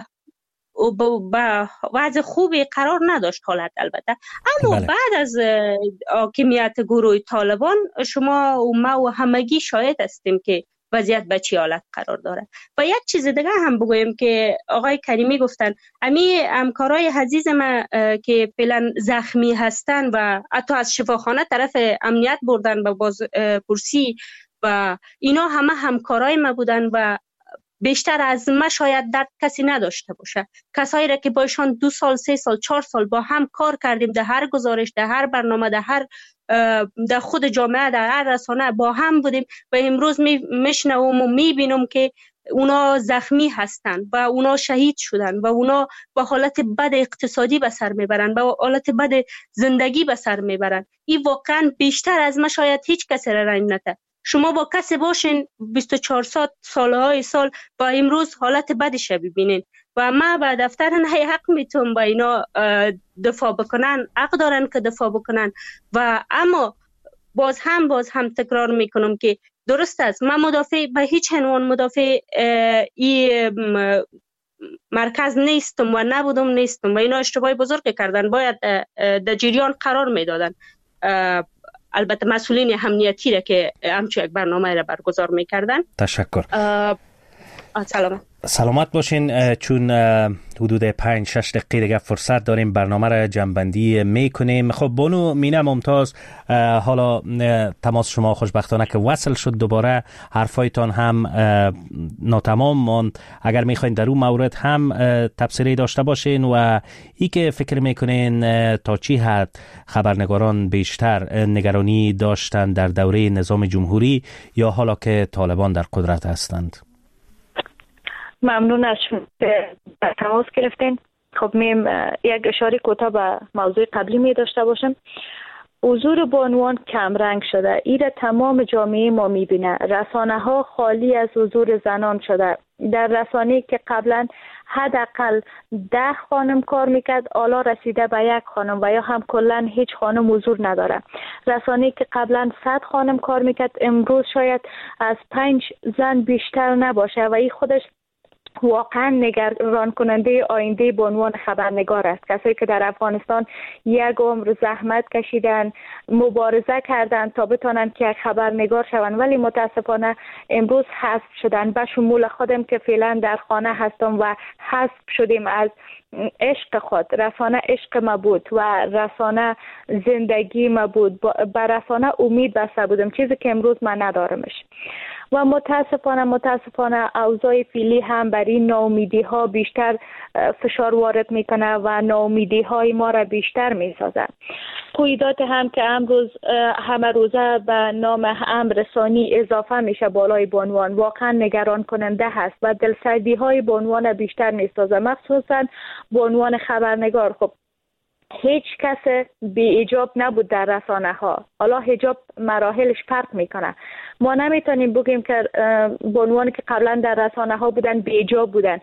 با وضع خوبی قرار نداشت حالت البته. اما بعد از حاکمیت گروه طالبان شما و ما و همگی شاهد هستیم که وضعیت به چه حالت قرار داره. و یک چیز دیگه هم بگویم که آقای کریمی گفتن امی همکارای عزیز ما که فعلا زخمی هستن و حتی از شفاخانه طرف امنیت بردن به بازپرسی و اینا همه همکارای ما بودن و بیشتر از ما شاید درد کسی نداشته باشه. کسایی را که باشان 2 سال 3 سال 4 سال با هم کار کردیم، در هر گزارش، در هر برنامه، در خود جامعه، در هر رسانه با هم بودیم و امروز میشنوم و میبینم که اونا زخمی هستن و اونا شهید شدن و اونا با حالت بد اقتصادی به سر میبرن، با حالت بد زندگی به سر میبرن. این واقعا بیشتر از ما شاید هیچ کسی را رنج نده. شما با کسی باشین 24 سالهای سال با امروز حالت بدش ببینین و ما با دفتر نه حق میتونم با اینا دفاع بکنن، حق دارن که دفاع بکنن. و اما باز هم تکرار میکنم که درست است، من مدافع به هیچ عنوان مدافع ای مرکز نیستم و نبودم نیستم و اینا اشتباه بزرگ کردن، باید در جریان قرار میدادن. البته مسئولین امنیتی را که همچون یک برنامه را برگزار میکردن. تشکر. سلامت باشین. چون حدود 5-6 دقیقه دیگه فرصت داریم برنامه را جنبندی میکنیم. خب بانو مینه ممتاز، حالا تماس شما خوشبختانه که وصل شد، دوباره حرفایتان هم ناتمام ماند. اگر میخواین در اون مورد هم تبصره داشته باشین و ای که فکر میکنین تا چی حد خبرنگاران بیشتر نگرانی داشتن در دوره نظام جمهوری یا حالا که طالبان در قدرت هستند؟ ممنون از شما که تماس گرفتین. خب میم یک اشاره کوتاه به موضوع قبلی می داشته باشم. حضور بانوان کم رنگ شده. ایره تمام جامعه ما می بینه. رسانه ها خالی از حضور زنان شده. در رسانه که قبلا حداقل 10 خانم کار میکرد، حالا رسیده به 1 خانم و یا هم کلا هیچ خانم حضور نداره. رسانه که قبلا 100 خانم کار میکرد، امروز شاید از 5 زن بیشتر نباشه و این خودش واقعا نگران کننده آینده به عنوان خبرنگار است. کسایی که در افغانستان یک عمر زحمت کشیدن، مبارزه کردن تا بتونن که یک خبرنگار شون، ولی متاسفانه امروز حذف شدن. به شمول خودم که فعلا در خانه هستم و حذف شدیم از عشق خود. رسانه عشق ما بود و رسانه زندگی ما بود. به رسانه امید بسته بودم، چیزی که امروز من ندارمش. و متاسفانه اوضاع فعلی هم برای ناامیدی ها بیشتر فشار وارد میکنه و ناامیدی های ما را بیشتر میسازه. قیودات هم که امروز همه روزه به نام رسانی اضافه میشه بالای بانوان، واقعا نگران کننده هست و دلسردی های بانوان بیشتر میسازه، مخصوصا بانوان خبرنگار. خب هیچ کس بی حجاب نبود در رسانه ها. حالا حجاب مراحلش فرق میکنه. ما نمیتونیم بگیم که بانوانی که قبلا در رسانه ها بودن بی حجاب بودن.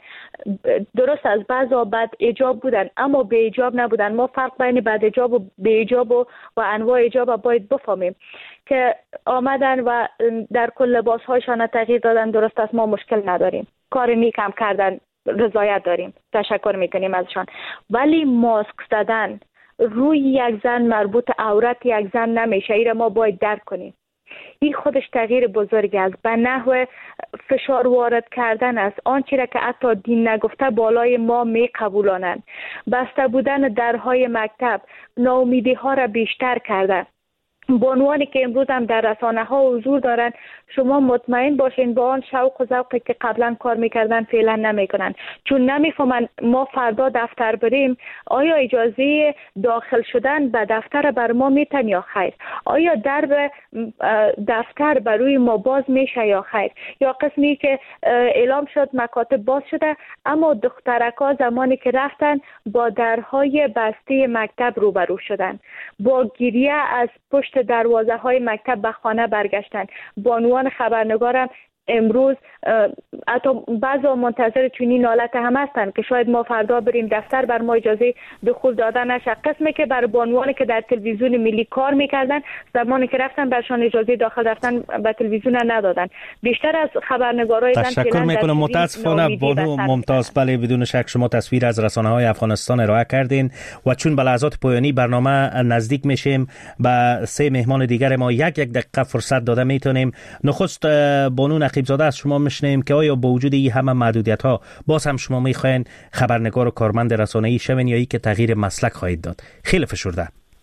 درست از بعضا بد حجاب بودن اما بی حجاب نبودن. ما فرق بین بد حجاب و بی حجاب و انواع حجاب باید بفهمیم که آمدن و در کل لباس هایشان تغییر دادن. درست است، ما مشکل نداریم، کار نیک هم کردن، رضایت داریم، تشکر میکنیم ازشان. ولی ماسک زدن روی یک زن مربوط عورت یک زن نمیشه. این ما باید درک کنیم. این خودش تغییر بزرگی است. به نحو فشار وارد کردن است. آنچه را که حتی دین نگفته بالای ما می قبولانند. بسته بودن درهای مکتب ناامیدی ها را بیشتر کرده. بانوانی که امروز هم در رسانه ها حضور دارن، شما مطمئن باشین با آن شوق و ذوقی که قبلا کار میکردن فعلا نمیکنن، چون نمیفهمن ما فردا دفتر بریم آیا اجازه داخل شدن به دفتر بر ما میتن یا خیر، آیا درب دفتر بروی ما باز میشه یا خیر، یا قسمی که اعلام شد مکاتب باز شده اما دخترکا زمانی که رفتن با درهای بسته مکتب روبرو شدن، با گریه از پشت دروازه های مکتب به خانه برگشتن. بانوان خبرنگارم امروز حتی بعضا منتظر چنین حالت هم هستن که شاید ما فردا بریم دفتر بر ما اجازه دخول دادن نشه. قسمی که بر بانوانی که در تلویزیون ملی کار میکردن زمانی که رفتن برشان اجازه داخل رفتن به تلویزیون ندادن. بیشتر از خبرنگارای تشکر میکنم. متاسفانه بانو ممتاز، بله بدون شک شما تصویر از رسانه های افغانستان ارائه کردین و چون به لحظات پایانی برنامه نزدیک میشیم به 3 مهمان دیگر ما یک دقیقه فرصت داده میتونیم. نخست بانو نقیبزاده از شما میشنیم که آیا با وجود این همه محدودیت ها باز هم شما میخواین خبرنگار و کارمند رسانه‌ای شوین یا ای که تغییر مسلک خواهید داد؟ خیلی فشرده.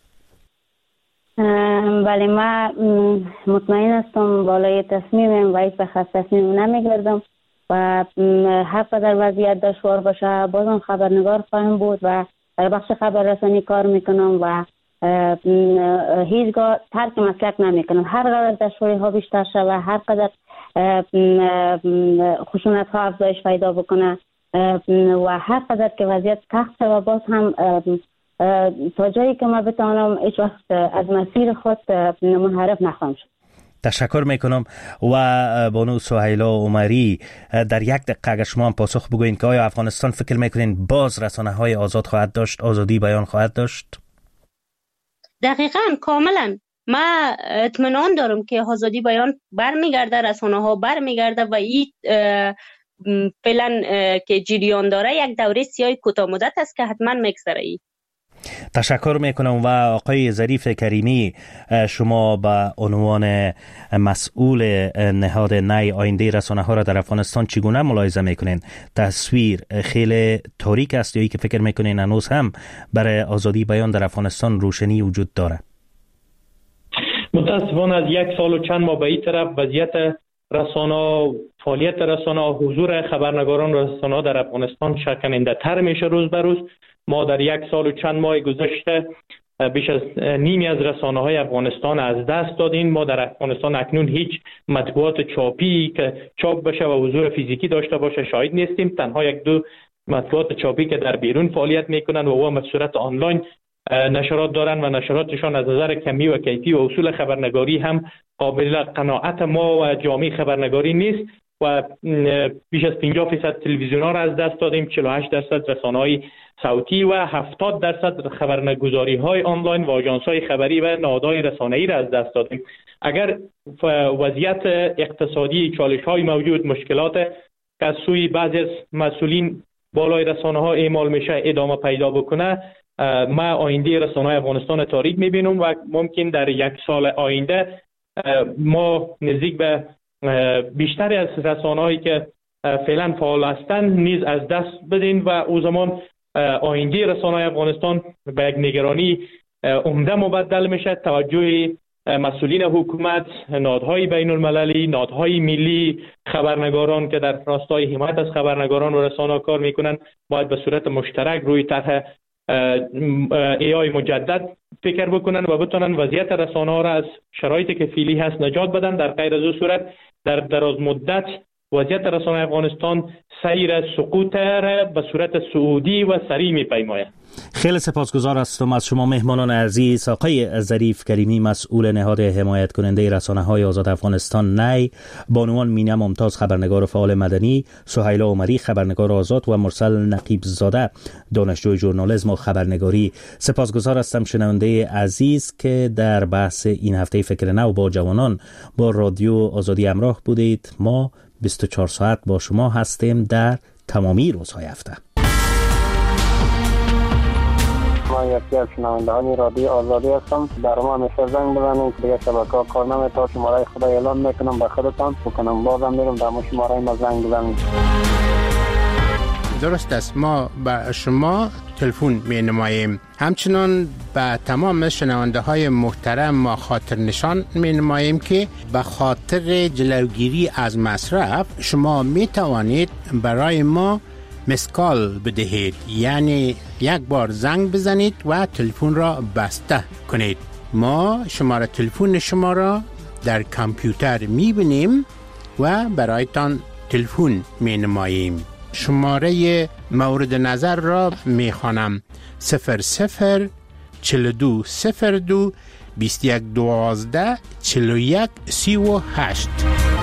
بله ما مطمئن هستم بالای تصمیمم و هیچ بخص تصمیم نمیگردم و هر قدر وضعیت دشوار باشه بازم خبرنگار خواهم بود و در بخش خبررسانی کار میکنم و هیچگاه ترک مسلک نمیکنم. هر قدر دشواری ها بیشتر شوه، هر قدر خشونت ها افزایش پیدا بکنه و هر قدر که وضعیت سخت شوه باز هم تا جایی که ما بتوانم هیچ وقت از مسیر خود منحرف نخواهم شد. تشکر میکنم. و بانو سهیلا عمری در 1 دقیقه اگر شما هم پاسخ بگوین که آیا افغانستان فکر میکنین باز رسانه های آزاد خواهد داشت، آزادی بیان خواهد داشت؟ دقیقاً کاملا ما اطمینان دارم که آزادی بیان برمیگرده، رسانه ها برمیگرده و این فعلا که جریان داره یک دوره سیاه کوتاه مدت است که حتما میگذره. تشکر میکنم. و آقای ظریف کریمی شما به عنوان مسئول نهاد نی آینده رسانه ها را در افغانستان چگونه ملاحظه میکنین؟ تصویر خیلی تاریک است یا ای که فکر میکنین هنوز هم برای آزادی بیان در افغانستان روشنی وجود داره؟ متاسفانه از 1 سال و چند ماه به این طرف وضعیت رسانه، فعالیت رسانه، حضور خبرنگاران رسانه در افغانستان شکننده تر میشه روز به روز. ما در 1 سال و چند ماه گذشته بیش از نیمی از رسانه های افغانستان از دست دادیم. ما در افغانستان اکنون هیچ مطبوعات چاپی که چاپ بشه و حضور فیزیکی داشته باشه شاهد نیستیم. تنها 1-2 مطبوعات چاپی که در بیرون فعالیت میکنن و او به صورت آنلاین نشرات دارن و نشراتشان از نظر کمی و کیفی و اصول خبرنگاری هم قابل قناعت ما و جامعه خبرنگاری نیست و بیش از 50% تلویزیون‌ها را از دست دادیم، 48% رسانه‌های صوتی و 70% خبرگزاری‌های آنلاین و آژانس‌های خبری و نهادهای رسانه‌ای را از دست دادیم. اگر وضعیت اقتصادی، چالش‌های موجود، مشکلات که از سوی بعضی از مسئولین بالای رسانه‌ها اعمال میشه ادامه پیدا بکنه، ما آینده رسانه‌های افغانستان تاریک می‌بینیم و ممکن در 1 سال آینده ما نزدیک به بیشتری از رسانه‌هایی که فعلا فعال هستند نیز از دست بدین و او زمان آینده رسانه‌های افغانستان به یک نگرانی عمده مبدل میشه. توجه مسئولین حکومت، نهادهای بین المللی، نهادهای ملی، خبرنگاران که در راستای حمایت از خبرنگاران و رسانه‌ها کار میکنن باید به صورت مشترک روی طرح AI مجدد فکر بکنن و بتونن وضعیت رسانه‌ها را از شرایطی که فعلی هست نجات بدن. در غیر از او صورت در دراز مدت وضعیت رسانه افغانستان سیر سقوط را به صورت صعودی و سریع می‌پیماید. خیلی سپاسگزار هستم از شما مهمانان عزیز، آقای ظریف کریمی مسئول نهاد حمایت کننده رسانه‌های آزاد افغانستان نی، بانوان مینه ممتاز خبرنگار و فعال مدنی، سهیلا عمری خبرنگار آزاد و مرسل نقیبزاده دانشجوی ژورنالیسم و خبرنگاری. سپاسگزار هستم شنونده عزیز که در بحث این هفته فکر نو با جوانان با رادیو آزادی همراه بودید. ما 24 ساعت با شما هستیم در تمامی روزهای هفته. ما یکی از شنوندگان رادیو آزادی هستم. در ما همیشه زنگ بزنید که دیگه شبکه‌ها کار نمی‌کنه. شماره خدا اعلام میکنم به خودتان بکنم بازم میرم در شماره ما زنگ بزنید. درست است. ما با شما تلفن می نماییم. همچنان به تمام شنونده های محترم ما خاطر نشان می نماییم که به خاطر جلوگیری از مصرف شما می توانید برای ما مسکال بدهید، یعنی یک بار زنگ بزنید و تلفن را بسته کنید. ما شماره تلفن شما را در کامپیوتر می بینیم و برایتان تلفن می نماییم. شماره مورد نظر را می خوانم: 00 42 02 21 12 41 38.